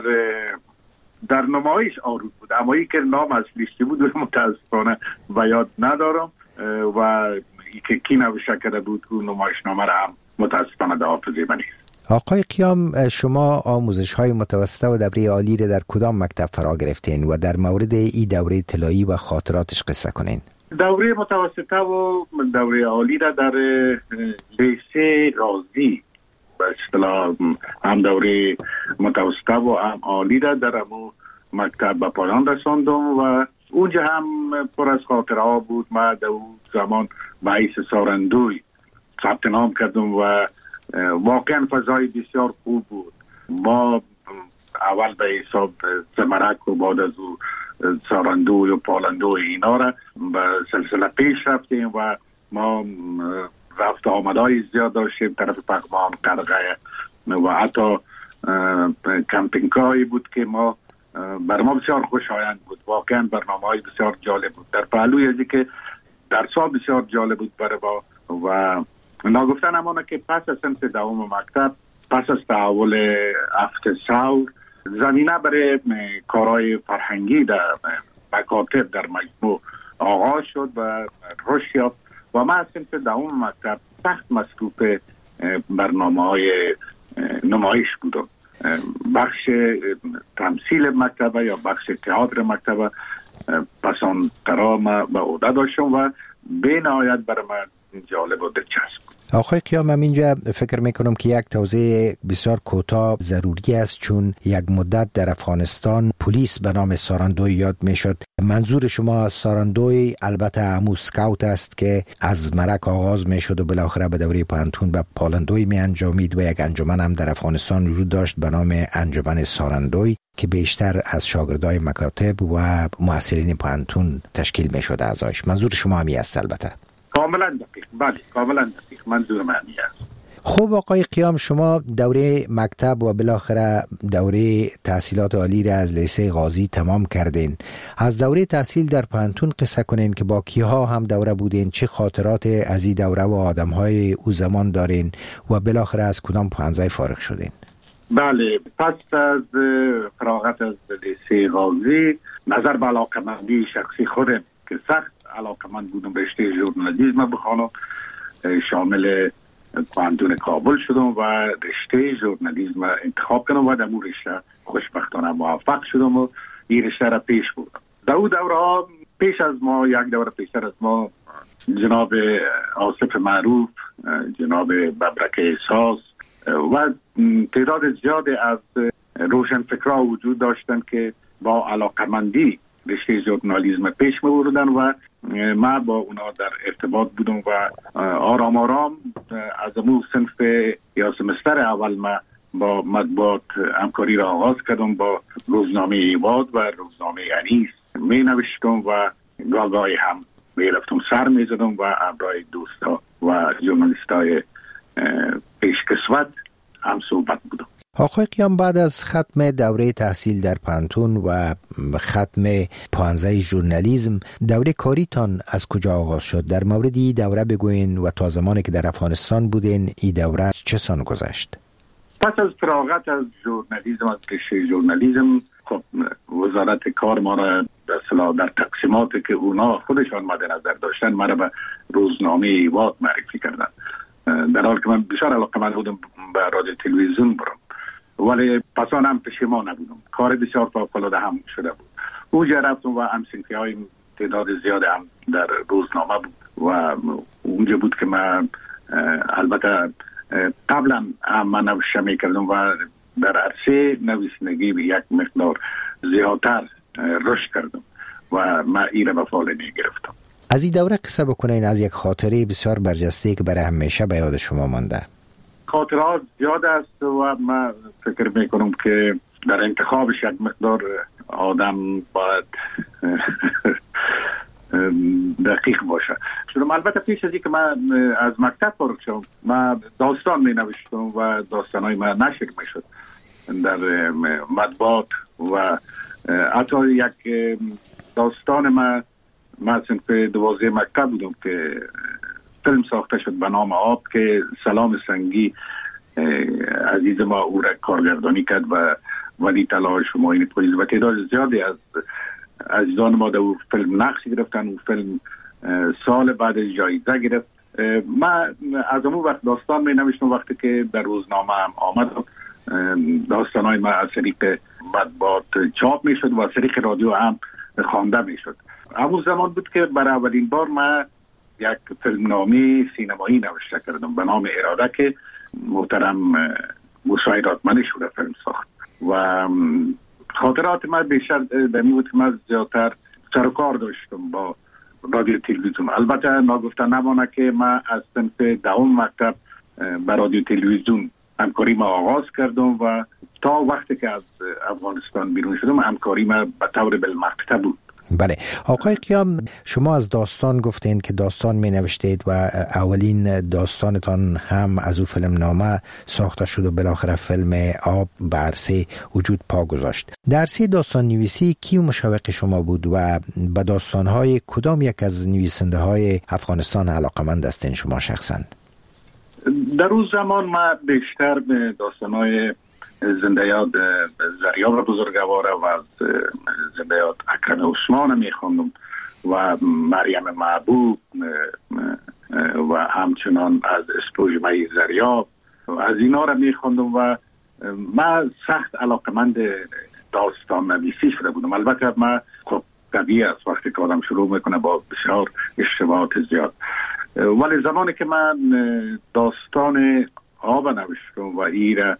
در نمایش آرون بود، اما ای که نام اصلیش بود متاسفانه به یاد ندارم و ای که کی نوشته کرده بود او نمایش نامه را هم متاسفانه در حافظه من نیست. آقای قیام، شما آموزش های متوسطه و دوره عالی را در کدام مکتب فرا گرفتین و در مورد این دوره طلایی و خاطراتش قصه کنین؟ دوره متوسطه و دوره عالی را در لیسه رازی به اصطلاح هم دوره متوسطه و هم عالی را در امو مکتب به پایان رساندم و اونجا هم پر از خاطره ها بود. من در اون زمان به حیث سارندوی ثبت نام کردم و واقعا فضای بسیار خوب بود. ما اول به حساب زمرک و بعد از او سارندوی و پالندوی اینا را به سلسله پیش رفتیم و ما رفت آمدهای زیاد داشتیم طرف پغمان، قرقه و حتی کمپینگ‌هایی بود که ما بر ما بسیار خوشایند بود. واقعا برنامه‌های بسیار جالب بود. در پهلوی ازی که درس‌ها بسیار جالب بود برای ما و ناگفتن همانه که پس از سنت دوم مکتب، پس از تحول هفت ثور، زمینه برای کارهای فرهنگی در مکاتب در مجموع آغاز شد و رشد یافت و من از سنت دوم مکتب سخت مصروف برنامه‌های نمایش بودم. بخش تمثیل مکتبه یا بخش تئاتر مکتبه پسان ترا ما به عهده داشتم و به نهایت برای من جالب و دلچسب. آقای قیام، من اینجا فکر میکنم که یک توضیح بسیار کوتاه ضروری است، چون یک مدت در افغانستان پلیس به نام ساراندوی یاد میشد. منظور شما از ساراندوی البته همون سکاوت است که از مرک آغاز میشد و بالاخره به دوره پانتون به پالندوی می انجامید و یک انجمن هم در افغانستان وجود داشت به نام انجمن ساراندوی که بیشتر از شاگردای مکاتب و محصلین پانتون تشکیل میشد اعضایش. منظور شما همی است البته؟ کاملا دقیق، بله کاملا دقیق، منظور من است. خب آقای قیام، شما دوره مکتب و بالاخره دوره تحصیلات عالی را از لیسه غازی تمام کردین. از دوره تحصیل در پانتون قصه کنین که با کیها هم دوره بودین، چه خاطرات از این دوره و آدمهای او زمان دارین و بالاخره از کدام پانزه فارغ شدین؟ بله، پس از فراغت از لیسه غازی نظر به علاقمندی شخصی خودم که سخت علاقمند بودم رشته ژورنالیسم بخوانم، شامل پانتون کابل شدم و رشته ژورنالیسم انتخاب کردم و در اون رشته خوشبختانه موفق شدم و این رشته را پیش بردم. در اون دوره ها پیش از ما، یک دوره پیشتر از ما، جناب آصف معروف، جناب ببرک احساس و تعداد زیاد از روشنفکرها وجود داشتن که با علاقمندی رشته ژورنالیسم پیش می‌بردن و ما با اونا در ارتباط بودم و آرام آرام از امو صنف یا سمستر اول ما با مطبوعات همکاری را آغاز کردم. با روزنامه ایواد و روزنامه انیس می نوشتم و گاهی هم می رفتم سر می زدم و همراه دوستا و ژورنالیستای پیشکسوت هم صحبت بودم. آقای قیام، بعد از ختم دوره تحصیل در پانتون و ختم پانزه ژورنالیسم، دوره کاریتان از کجا آغاز شد؟ در مورد این دوره بگوین و تا زمانی که در افغانستان بودین این دوره چه سان گذشت؟ پس از فراغت از ژورنالیسم، از رشته ژورنالیسم، خب وزارت کار ما را در اصطلاح در تقسیماتی که اونا خودشان مد نظر داشتن ما را به روزنامه ایواد معرفی کردن، در حال که من بسیار علاقه‌مند بودم به رادیو تلویزیون برم، ولی پسان هم پشیمان نبودم. کار بسیار فوق‌العاده هم شده بود. اونجا رفتم و همسنفی های تعداد زیاد هم در روزنامه بود و اونجا بود که من البته قبلا هم من نوشته می کردم و در عرصه نویسندگی به یک مقدار زیادتر رشد کردم و من این را به فعال می گرفتم. از این دوره قصه بکنین، از یک خاطره بسیار برجسته که برای همیشه به یاد شما مانده. خاطرات زیاد است و من فکر میکنم که در انتخابش یک مقدار آدم باید دقیق باشه. چون البته پیش از اینکه من از مکتب فارغ شدم من داستان می نوشتم و داستانهای من نشر می شد در مطبوعات و حتی یک داستان من من صنف دوازده مکتب بودم که فیلم ساخته شد به نام آب که سلام سنگی عزیز ما او را کارگردانی کرد و ولی طلای شماین پلیس و تعداد زیادی از عزیزان ما در او فیلم نقش گرفتن. اون فیلم سال بعد جایزه گرفت. من از اون وقت داستان می نوشتم، وقتی که در روزنامه هم آمد داستان های من از طریق مطبوعات چاپ می شد و از طریق رادیو هم خوانده می شد. همون زمان بود که برای اولین بار من یک فیلمنامه سینمایی نوشته کردم به نام اراده که محترم موسی رادمنی شده فیلم ساخت و خاطرات من بیشتر در این بود که من زیادتر سر و کار داشتم با رادیو تلویزیون. البته ناگفته نمانه که من از صنف دهم مکتب به رادیو تلویزیون همکاری ما آغاز کردم و تا وقتی که از افغانستان بیرون شدم همکاری ما به طور بالمقطع بود. بله آقای قیام، شما از داستان گفتین که داستان می نوشتید و اولین داستانتان هم از او فیلم نامه ساخته شد و بالاخره فیلم آب به عرصه وجود پا گذاشت. در عرصه داستان نویسی کی مشوق شما بود و به داستانهای کدام یک از نویسنده های افغانستان علاقمند هستین شما شخصا؟ در اون زمان من بیشتر به داستانهای زنده یاد زریاب بزرگوار و از زنده یاد اکرم عثمان میخوندم و مریم محبوب و همچنان از اسپوژمه زریاب از اینا را میخوندم و من سخت علاقمند داستان نویسی شده بودم. البته من خب طبیعی است وقتی که آدم شروع میکنه با بسیار اشتباهات زیاد ولی زمانی که من داستان آب نوشتم و ایره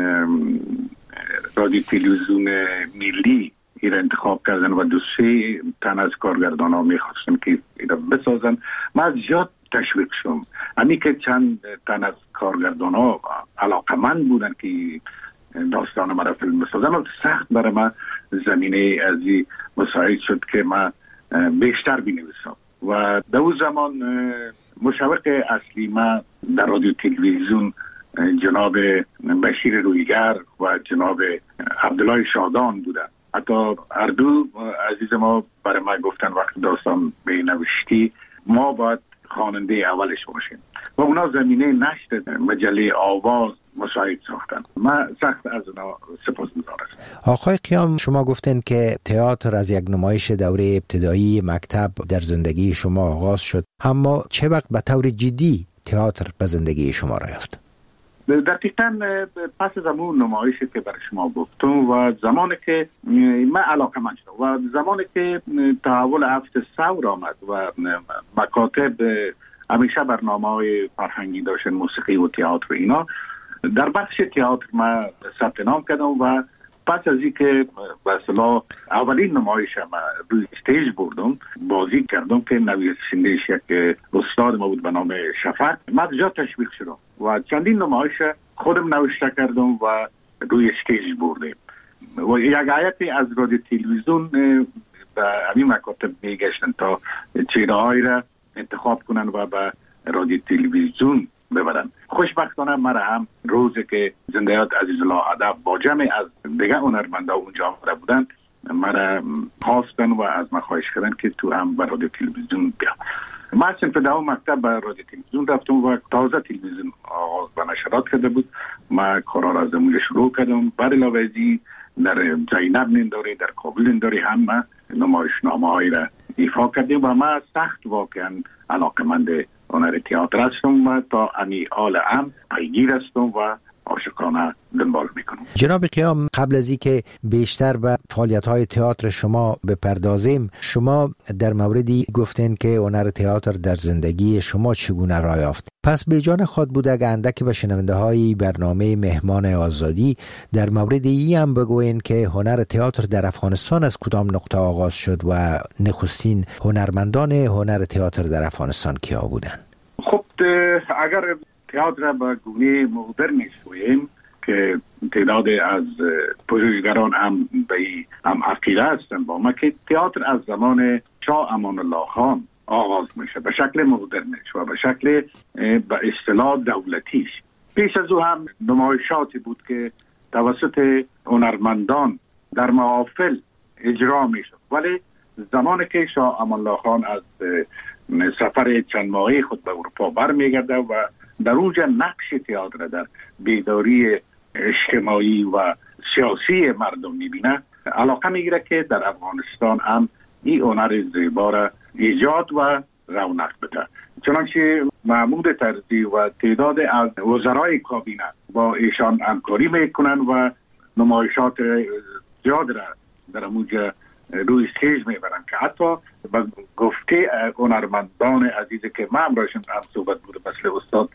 رادیو تلویزیون ملی این انتخاب کردن و دو سه تن از کارگردان ها میخواستن که این بسازن، من از زیاد تشویق شدم. امی که چند تن از کارگردان ها علاقمند بودن که داستان مرا فیلم بسازن و سخت برای من زمینه از این مساعد شد که من بیشتر بنویسم. و در اون زمان مشوق اصلی من در رادیو تلویزیون جناب بشیر رویگر و جناب عبدالله شادان بودن. حتی هر دو عزیز ما برای ما گفتن وقت داستان بنوشتی ما باید خواننده اولش باشیم و اونا زمینه نشر مجله آواز مساعد ساختن. من سخت از اونا سپاسگزار هستم. آقای قیام، شما گفتین که تئاتر از یک نمایش دوره ابتدایی مکتب در زندگی شما آغاز شد، اما چه وقت به طور جدی تئاتر به زندگی شما رفت؟ دقیقاً پس از اون نمایشی که برای شما گفتم و زمانی که من علاقه من شدم و زمانی که تحول هفت ثور آمد و مکاتب همیشه برنامه های فرهنگی داشتن، موسیقی و تئاتر اینا، در بخش تئاتر من ثبت نام کردم و پس از اینکه به اصطلاح اولین نمایش ما روی استیج بردم بازی کردم که نویسنده‌اش یک استاد ما بود به نام شفق، من جا تشویق شدم و چندین نمایش خودم نوشته کردم و روی استیج بردم و یک عایتی از رادیو تلویزیون به همین مکاتب میگشتن تا چهره‌هایی را انتخاب کنن و به رادیو تلویزیون ببرن. خوشبختانه مرا هم روزی که زنده‌یاد عزیزالله ادب با جمع از دیگه هنرمندا اونجا آمده بودن مرا خواستن و از من خواهش کردن که تو هم به رادیو تلویزیون بیا. من صنف دوم مکتب به رادیو تلویزیون رفتم و تازه تلویزیون آغاز به نشرات کرده بود. من کارا از اونجا شروع کردم. بر علاوه از این در زینب ننداری، در کابل ننداری هم من نمایشنامه هایی را ایفا کردیم و من سخت واقعا علاقمند هنر تئاتر هستم و تا امی آل هم پیگیر هستم و عاشقانه دنبال میکنم. جناب قیام، قبل از اینکه بیشتر به فعالیت‌های تئاتر شما بپردازیم، شما در موردی گفتین که هنر تئاتر در زندگی شما چگونه راه یافت. پس به جان خود بود اگه اندکی به شنونده‌های برنامه مهمان آزادی در مورد این هم بگوین که هنر تئاتر در افغانستان از کدام نقطه آغاز شد و نخستین هنرمندان هنر تئاتر در افغانستان کیا بودند؟ خب اگر تئاتر با گونه مدرن شویم که تعداد از پژوهشگران هم به هم عقیده هستند با ما که تئاتر از زمان شاه امان الله خان آغاز میشه به شکل مدرنش و به شکل به اصطلاح دولتیش. پیش از او هم نمایشاتی بود که توسط هنرمندان در محافل اجرا میشد، ولی زمانی که شاه امان الله خان از سفر چند ماهه خود به اروپا برمیگرده و در اونجا نقش تئاتر در بیداری اجتماعی و سیاسی مردم میبینه، علاقه میگیره که در افغانستان هم این هنر زیبا را ایجاد و رونق بده. چنانچه محمود طرزی و تعداد از وزرای کابینه با ایشان همکاری میکنن و نمایشات زیاد را در اونجا روی استیج میبرن که حتی با گفته هنرمندان عزیزی که من امرایشون هم صحبت بوده، مثل استاد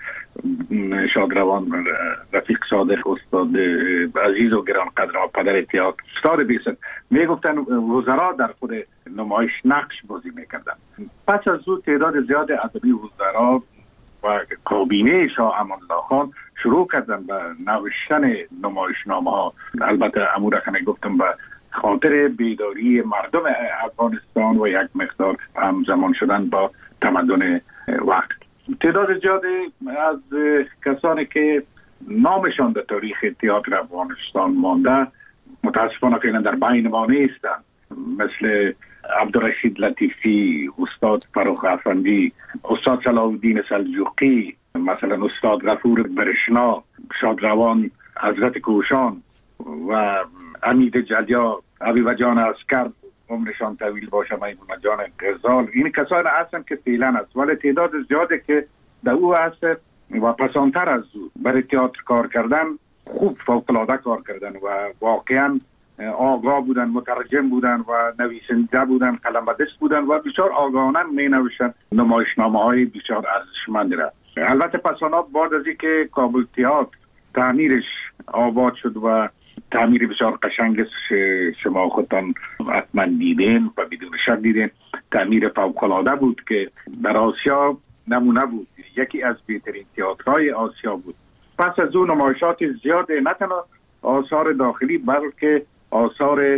شادروان رفیق صادق، استاد عزیز و گران قدر پدر تئاتر استاد بیسن، میگفتن وزرا در خود نمایش نقش بازی میکردن. پس از او تعداد زیاد ادبی وزرا و کابینه شاه امان الله خان شروع کردن به نوشتن نمایشنامه ها. البته امور که گفتم به خاطر بیداری مردم افغانستان و یک مقدار همزمان شدن با تمدن وقت. تعداد زیادی از کسانی که نامشان در تاریخ تئاتر افغانستان مانده متاسفانه فعلا در بین ما نیستند، مثل عبدالرشید لطیفی، استاد فروخ افندی، استاد صلاح الدین سلجوقی، مثلا استاد غفور برشنا، شادروان حضرت کوشان و امید جلیا، حبیب جان عسکر عمرشان طویل باشه، میمون جان غزال. این کسان هستن که فعلا است، ولی تعداد زیاده که در او هست و پسانتر از او برای تئاتر کار کردن، خوب فوق‌العاده کار کردن و واقعا آگاه بودن، مترجم بودن و نویسنده بودن، قلم‌دست بودن و بسیار آگاهانه می نوشتن نمایشنامه های بسیار ارزشمندی را. البته پس آن بعد از اینکه کابل تئاتر تعمیرش آباد شد و تعمیر بسیار قشنگ شما خودتان حتما دیدین و بدون شک دیدین، تعمیر فوق‌العاده بود که در آسیا نمونه بود، یکی از بهترین تئاترهای آسیا بود. پس از اون نمایشات زیاد نه تنها آثار داخلی بلکه آثار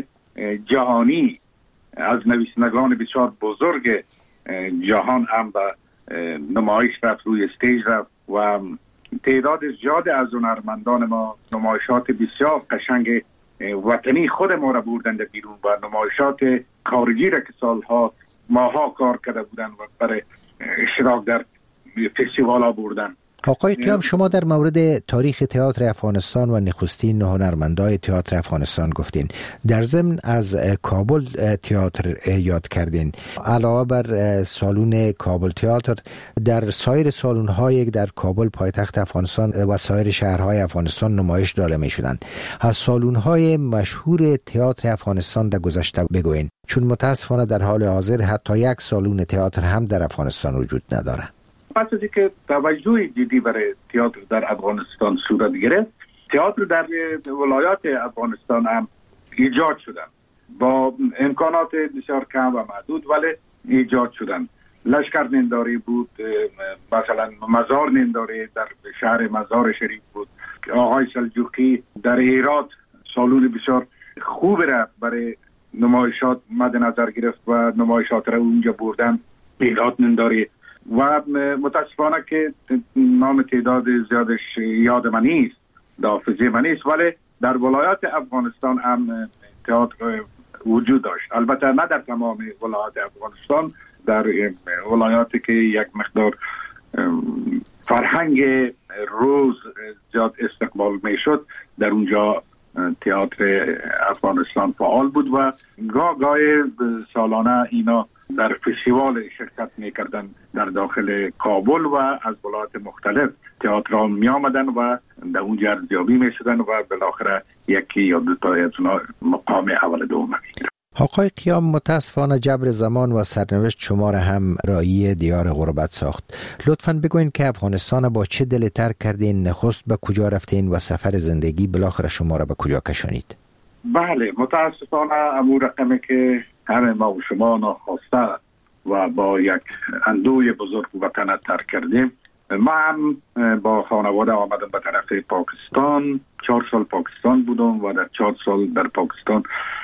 جهانی از نویسندگان بسیار بزرگ جهان هم به نمایش رفت، روی استیج رفت و تعداد زیاد از هنرمندان ما نمایشات بسیار قشنگ وطنی خود ما را بردند بیرون و نمایشات خارجی را که سالها ماها کار کرده بودند و برای اشتراک در فستیوال ها بردن. آقای قیام، شما در مورد تاریخ تئاتر افغانستان و نخستین هنرمندای تئاتر افغانستان گفتین. در ضمن از کابل تئاتر یاد کردین. علاوه بر سالن کابل تئاتر، در سایر سالن‌های در کابل پایتخت افغانستان و سایر شهرهای افغانستان نمایش داده می‌شدند. از سالن‌های مشهور تئاتر افغانستان در گذشته بگوین، چون متاسفانه در حال حاضر حتی یک سالن تئاتر هم در افغانستان وجود نداره. پس از اینکه توجه جدی برای تئاتر در افغانستان صورت گرفت، تئاتر در ولایات افغانستان هم ایجاد شدن با امکانات بسیار کم و محدود، ولی ایجاد شدن. لشکر ننداری بود، مثلا مزار ننداری در شهر مزار شریف بود. آقای سلجوقی در هرات سالون بسیار خوب را برای نمایشات مد نظر گرفت و نمایشات را اونجا بردن. هرات ننداری و متاسفانه که نام تعداد زیادش یاد من نیست، حافظه من نیست، ولی در ولایات افغانستان هم تئاتر وجود داشت. البته نه در تمام ولایات افغانستان، در ولایاتی که یک مقدار فرهنگ روز زیاد استقبال می شد، در اونجا تئاتر افغانستان فعال بود و گاه گاه سالانه اینا در فستیوال شرکت می‌کردن در داخل کابل و از ولایات مختلف تئاترها می آمدن و در اونجا ارزیابی می‌شدن و بالاخره یکی یا دو تا از اونها مقام اول دوم می‌گیرن. آقای قیام، متاسفانه جبر زمان و سرنوشت شما را هم رایی دیار غربت ساخت. لطفاً بگوین که افغانستان با چه دلی ترک کردین، نخست به کجا رفتین و سفر زندگی بالاخره شما را به کجا کشانید؟ بله، متاسفانه امور رقمی که همه ما و شما ناخواسته و با یک اندوه بزرگ وطن ترک کردیم. ما هم با خانواده آمدم به طرف پاکستان. چهار سال پاکستان بودم و در چهار سال در پاکستان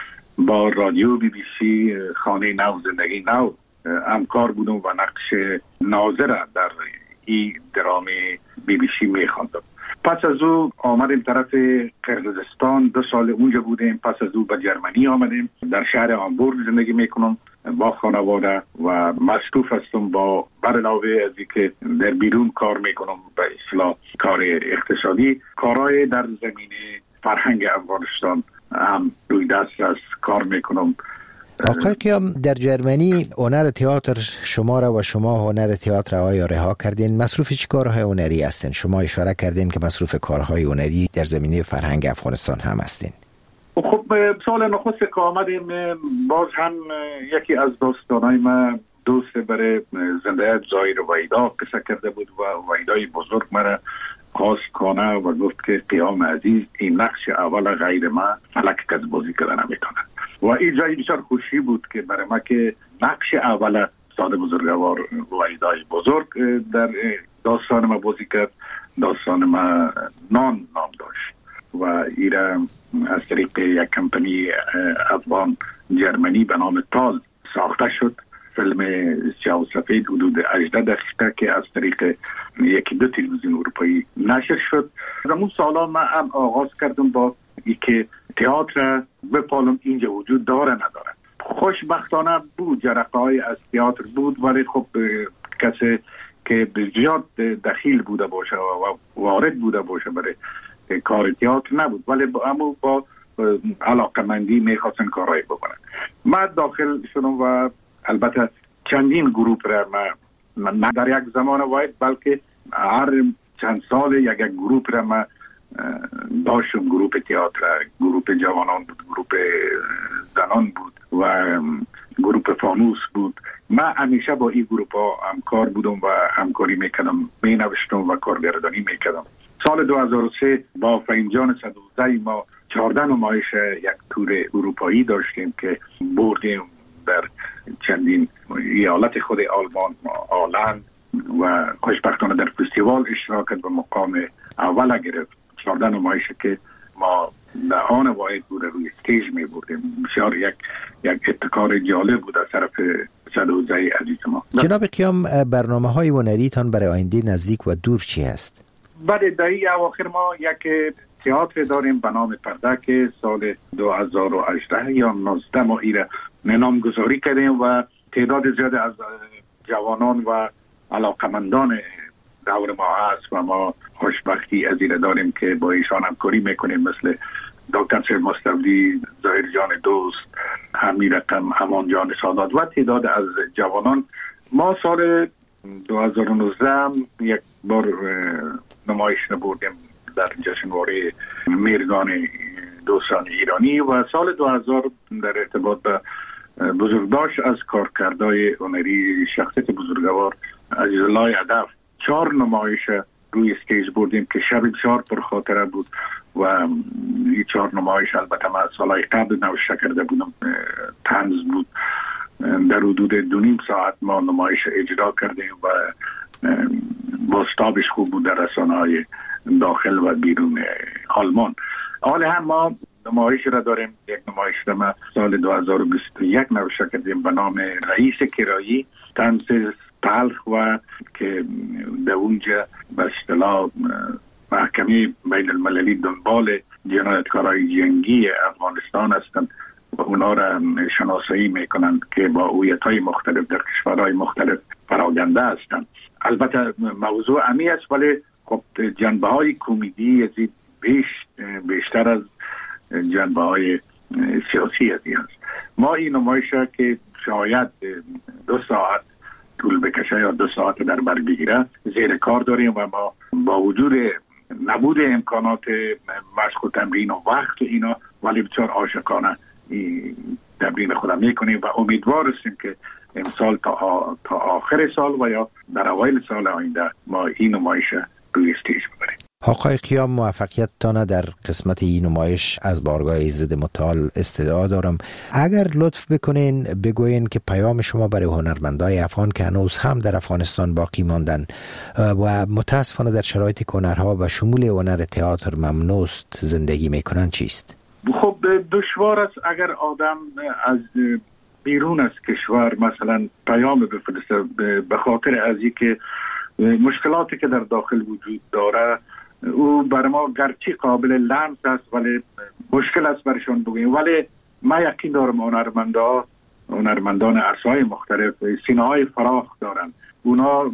با رادیو بی بی سی خانه نو زندگی نو همکار بودم و نقش ناظر در این درامه بی بی سی می خواندم. پس از او آمدیم طرف قرقیزستان، دو سال اونجا بودیم. پس از او به جرمنی آمدیم، در شهر هامبورگ زندگی میکنم با خانواده و مصروف هستم با بر علاوه از اینکه در بیرون کار میکنم به اصلاح کار اقتصادی، کارهای در زمینه فرهنگ افغانستان هم روی دست است کار میکنم. آقای قیام، در جرمنی هنر تئاتر شما را و شما هنر تئاتر آیا رها کردین؟ مصروف چه کارهای هنری هستین؟ شما اشاره کردین که مصروف کارهای هنری در زمینه فرهنگ افغانستان هم هستین. خب سال نخست که آمدیم باز هم یکی از دوستانای ما دوست برای زنده زایر وحیدا قصه کرده بود و وحیدای بزرگ مرا خواست کنه و گفت که قیام عزیز این نقش اول غیر ما فلک کس بازی کردن نمیتونه و این جایی بسیار خوشی بود که برای ما که نقش اول استاد بزرگوار وحیدای بزرگ در داستان ما بازی کرد. داستان ما نان نام داشت و ایره از طریق یک کمپانی افغان جرمنی به نام تال ساخته شد. فیلم سیاه و سفید حدود هجده دقیقه که از طریق یکی دو تلویزیون اروپایی نشر شد. در اون سالا من هم آغاز کردم با ای که تئاتر بپالم اینجا وجود داره نداره. خوشبختانه بود، جرقه های از تئاتر بود، ولی خب کسی که زیاد دخیل بوده باشه و وارد بوده باشه برای کار تئاتر نبود، ولی با اما با علاقمندی میخواستن کارهای بکنن. من داخل شدم و البته چندین گروپ را من نه در یک زمان واحد بلکه هر چند سال یک یک گروپ را من داشتم. گروه تئاتر، گروه جوانان بود، گروه زنان بود و گروه فانوس بود. من همیشه با این گروه ها همکار بودم و همکاری میکردم، می نوشتم و کارگردانی میکردم. سال دو هزار و سه با فهیمجان صدوزی ما چهارده نمایش یک تور اروپایی داشتیم که بردیم در چندین ایالت خود آلمان، آلند و خوشبختانه در فستیوال اشتراک کرد و مقام اول گرفت. چهارده نمایش که ما در آن واحد بود روی استیج می بردیم. بسیار یک یک ابتکار جالب بود از طرف صدوزی عزیز ما. جناب قیام، برنامه های هنریتان برای آینده نزدیک و دور چی است؟ بعد دهی اواخر ما یک تئاتر داریم به نام پرده که سال دو هزار و هجده یا نوزده ما ایره نامگذاری کردیم و تعداد زیاد از جوانان و علاقمندان دور ما هست و ما خوشبختی از این داریم که با ایشان همکاری میکنیم، مثل دکتر شیر مستولی، ظاهر جان دوست، حمید رقم، امان جان سادات و تعداد از جوانان. ما سال دو هزار و نوزده یک بار نمایش نبردیم در جشنواره میرگان دوستان ایرانی و سال دو هزار در ارتباط به بزرگداشت از کارکردهای هنری شخصیت بزرگوار عزیزالله هدف چهار نمایش روی استیج بردیم که شب بسیار پرخاطره بود و این چهار نمایش البته من سالهای قبل نوشته کرده بودم، طنز بود. در حدود دو نیم ساعت ما نمایش اجرا کردیم و بازتابش خوب بود در رسانه‌های داخل و بیرون آلمان. حال هم ما نمایش را داریم، یک نمایش را ما سال دو هزار و بیست و یک نوشته کردیم به نام رئیس کرایی، طنز تلخ و که در اونجا به اصطلاح محکمه بین المللی دنبال جنایتکارای جنگی افغانستان هستند و اونا را شناسایی میکنند که با هویت‌های مختلف در کشورهای مختلف پراگنده هستند. البته موضوع عمی است ولی خب جنبه های کمدی از بیش بیشتر از جنبه های سیاسی از هست. ما این نمایش که شاید دو ساعت طول بکشه یا دو ساعت در بر بگیره زیر کار داریم و ما با وجود نبود امکانات مشق و تمرین و وقت و اینا ولی بسیار عاشقانه تمرین خودم میکنیم و امیدوار هستیم که امسال تا, تا آخر سال و یا در اوایل سال آینده ما این نمایش روی استیج ببریم. آقای قیام، موفقیت تانه در قسمت این نمایش از بارگاه ضد متعال استدعا دارم. اگر لطف بکنین بگوین که پیام شما برای هنرمندای افغان که هنوز هم در افغانستان باقی ماندن و متاسفانه در شرایط هنرها و شمول هنر تئاتر ممنوست زندگی میکنن چیست؟ خب دشوار است اگر آدم از بیرون از کشور مثلا پیام بفرسته به خاطر از اینکه مشکلاتی که در داخل وجود داره او بر ما گرچه قابل لمس است ولی مشکل است برشان بگوییم. ولی ما یقین دارم هنرمندا هنرمندان عرصه‌های مختلف سینه‌های فراخ دارند. اونا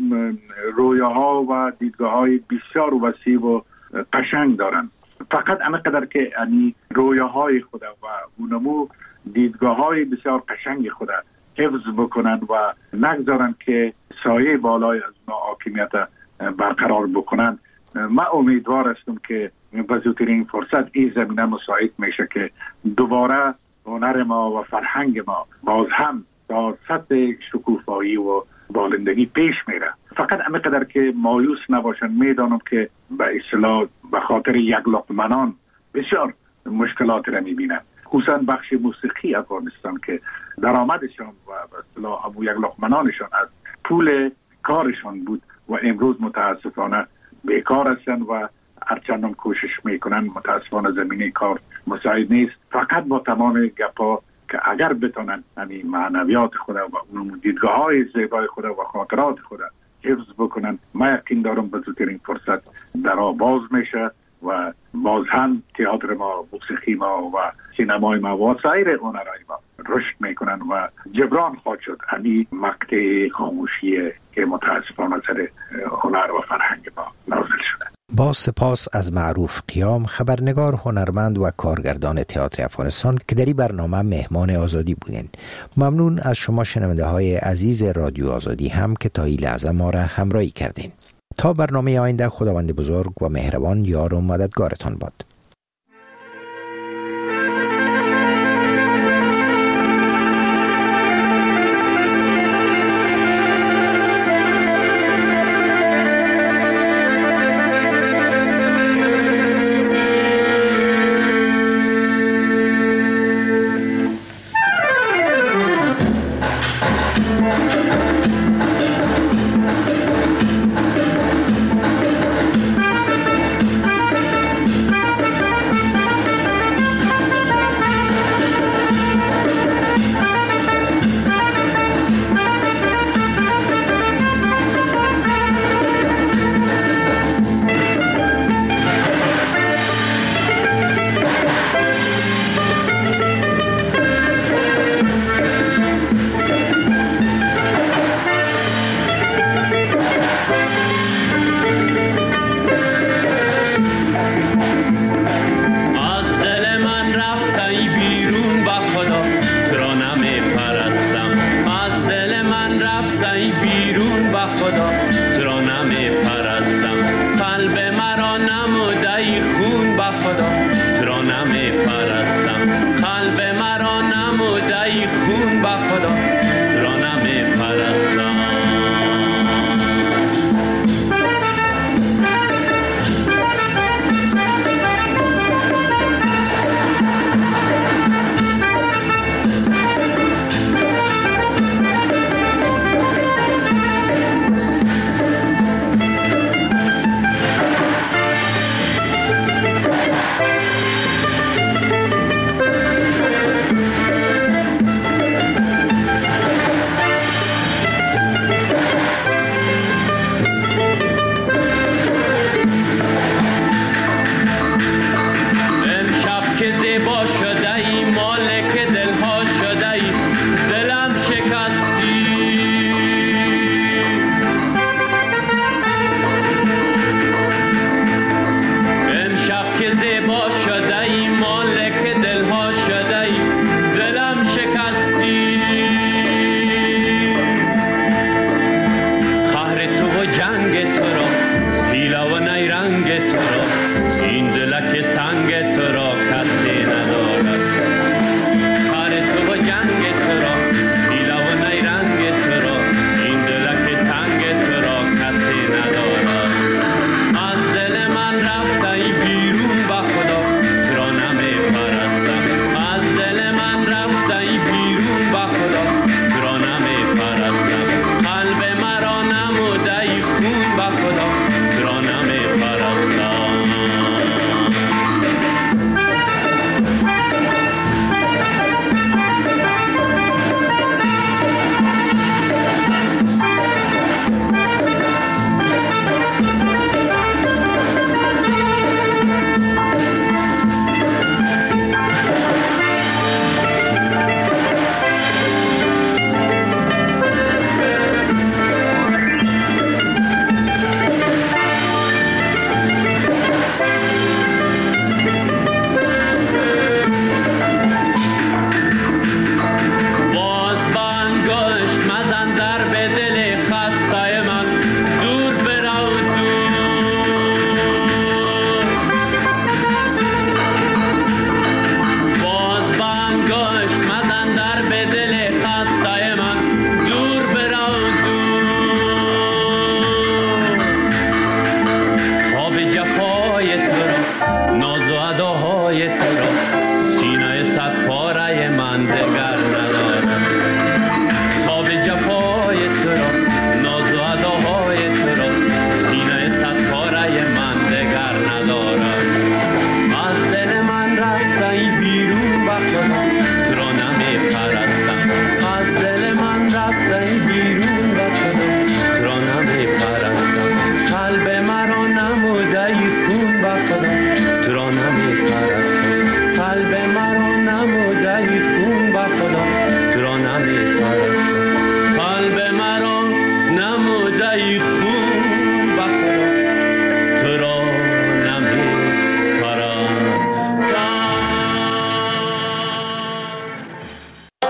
رویاها و دیدگاه‌های بسیار وسیع و قشنگ دارند. فقط همینقدر که یعنی رویاهای خود و اونمو دیدگاه‌های بسیار قشنگ خود حفظ بکنن و نگذارن که سایه بالای از اونا حاکمیت برقرار بکنن. من امیدوار هستم که به زودترین فرصت این زمینه مساعد میشه که دوباره هنر ما و فرهنگ ما باز هم تا سطح شکوفایی و بالندگی پیش میره. فقط همینقدر که مایوس نباشن. میدانم که به اصطلاح به خاطر یک لقمنان بسیار مشکلات را میبینن، خصوصا بخش موسیقی افغانستان که درآمدشان و به اصطلاح ابو یک لقمنانشان از پول کارشان بود و امروز متاسفانه بیکار هستند و هرچندان کوشش میکنن متاسفانه زمینه کار مساعد نیست. فقط با تمام گپا که اگر بتونن همین معنویات خود و اون دیدگاه‌های زیبای خود و خاطرات خود حفظ بکنن، من یقین دارم به زودترین فرصت درا باز میشه و باز هم تئاتر ما، موسیقی ما و سینمای ما و سایر هنرهای ما رشد میکنن و جبران خواهد شد همین مقطع خاموشی که متاسفانه سر هنر و فرهنگ ما نازل شده. با سپاس از معروف قیام، خبرنگار، هنرمند و کارگردان تئاتر افغانستان که در این برنامه مهمان آزادی بودین. ممنون از شما شنونده های عزیز رادیو آزادی هم که تا این لحظه ما را همراهی کردین. تا برنامه آینده، خداوند بزرگ و مهربان یار و مددگارتان باد.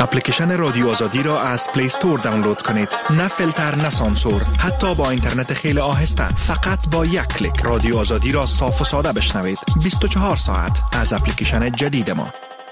اپلیکیشن رادیو آزادی را از پلی استور دانلود کنید. نه فیلتر نه سانسور، حتی با اینترنت خیلی آهسته. فقط با یک کلیک رادیو آزادی را صاف و ساده بشنوید. بیست و چهار ساعت از اپلیکیشن جدید ما.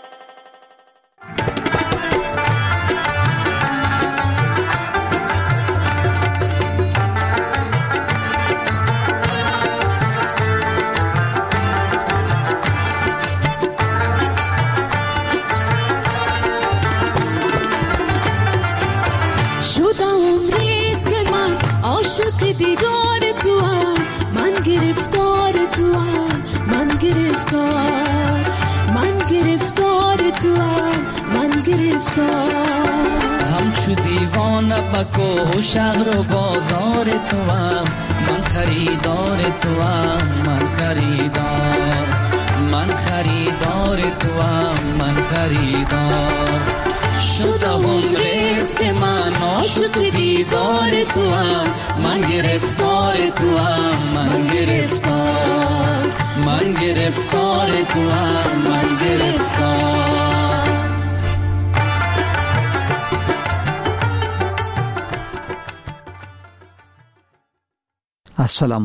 دیدار تو هم من گرفتار تو هم من گرفتار من گرفتار تو هم من گرفتار همچو دیوانه بکو شهر و بازار تو هم من خریدار تو هم من خریدار من خریدار تو هم من خریدار شدم رزق من عاشق دیدار تو هم من گرفتار تو هم من گرفتار من گرفتار تو هم من گرفتار. السلام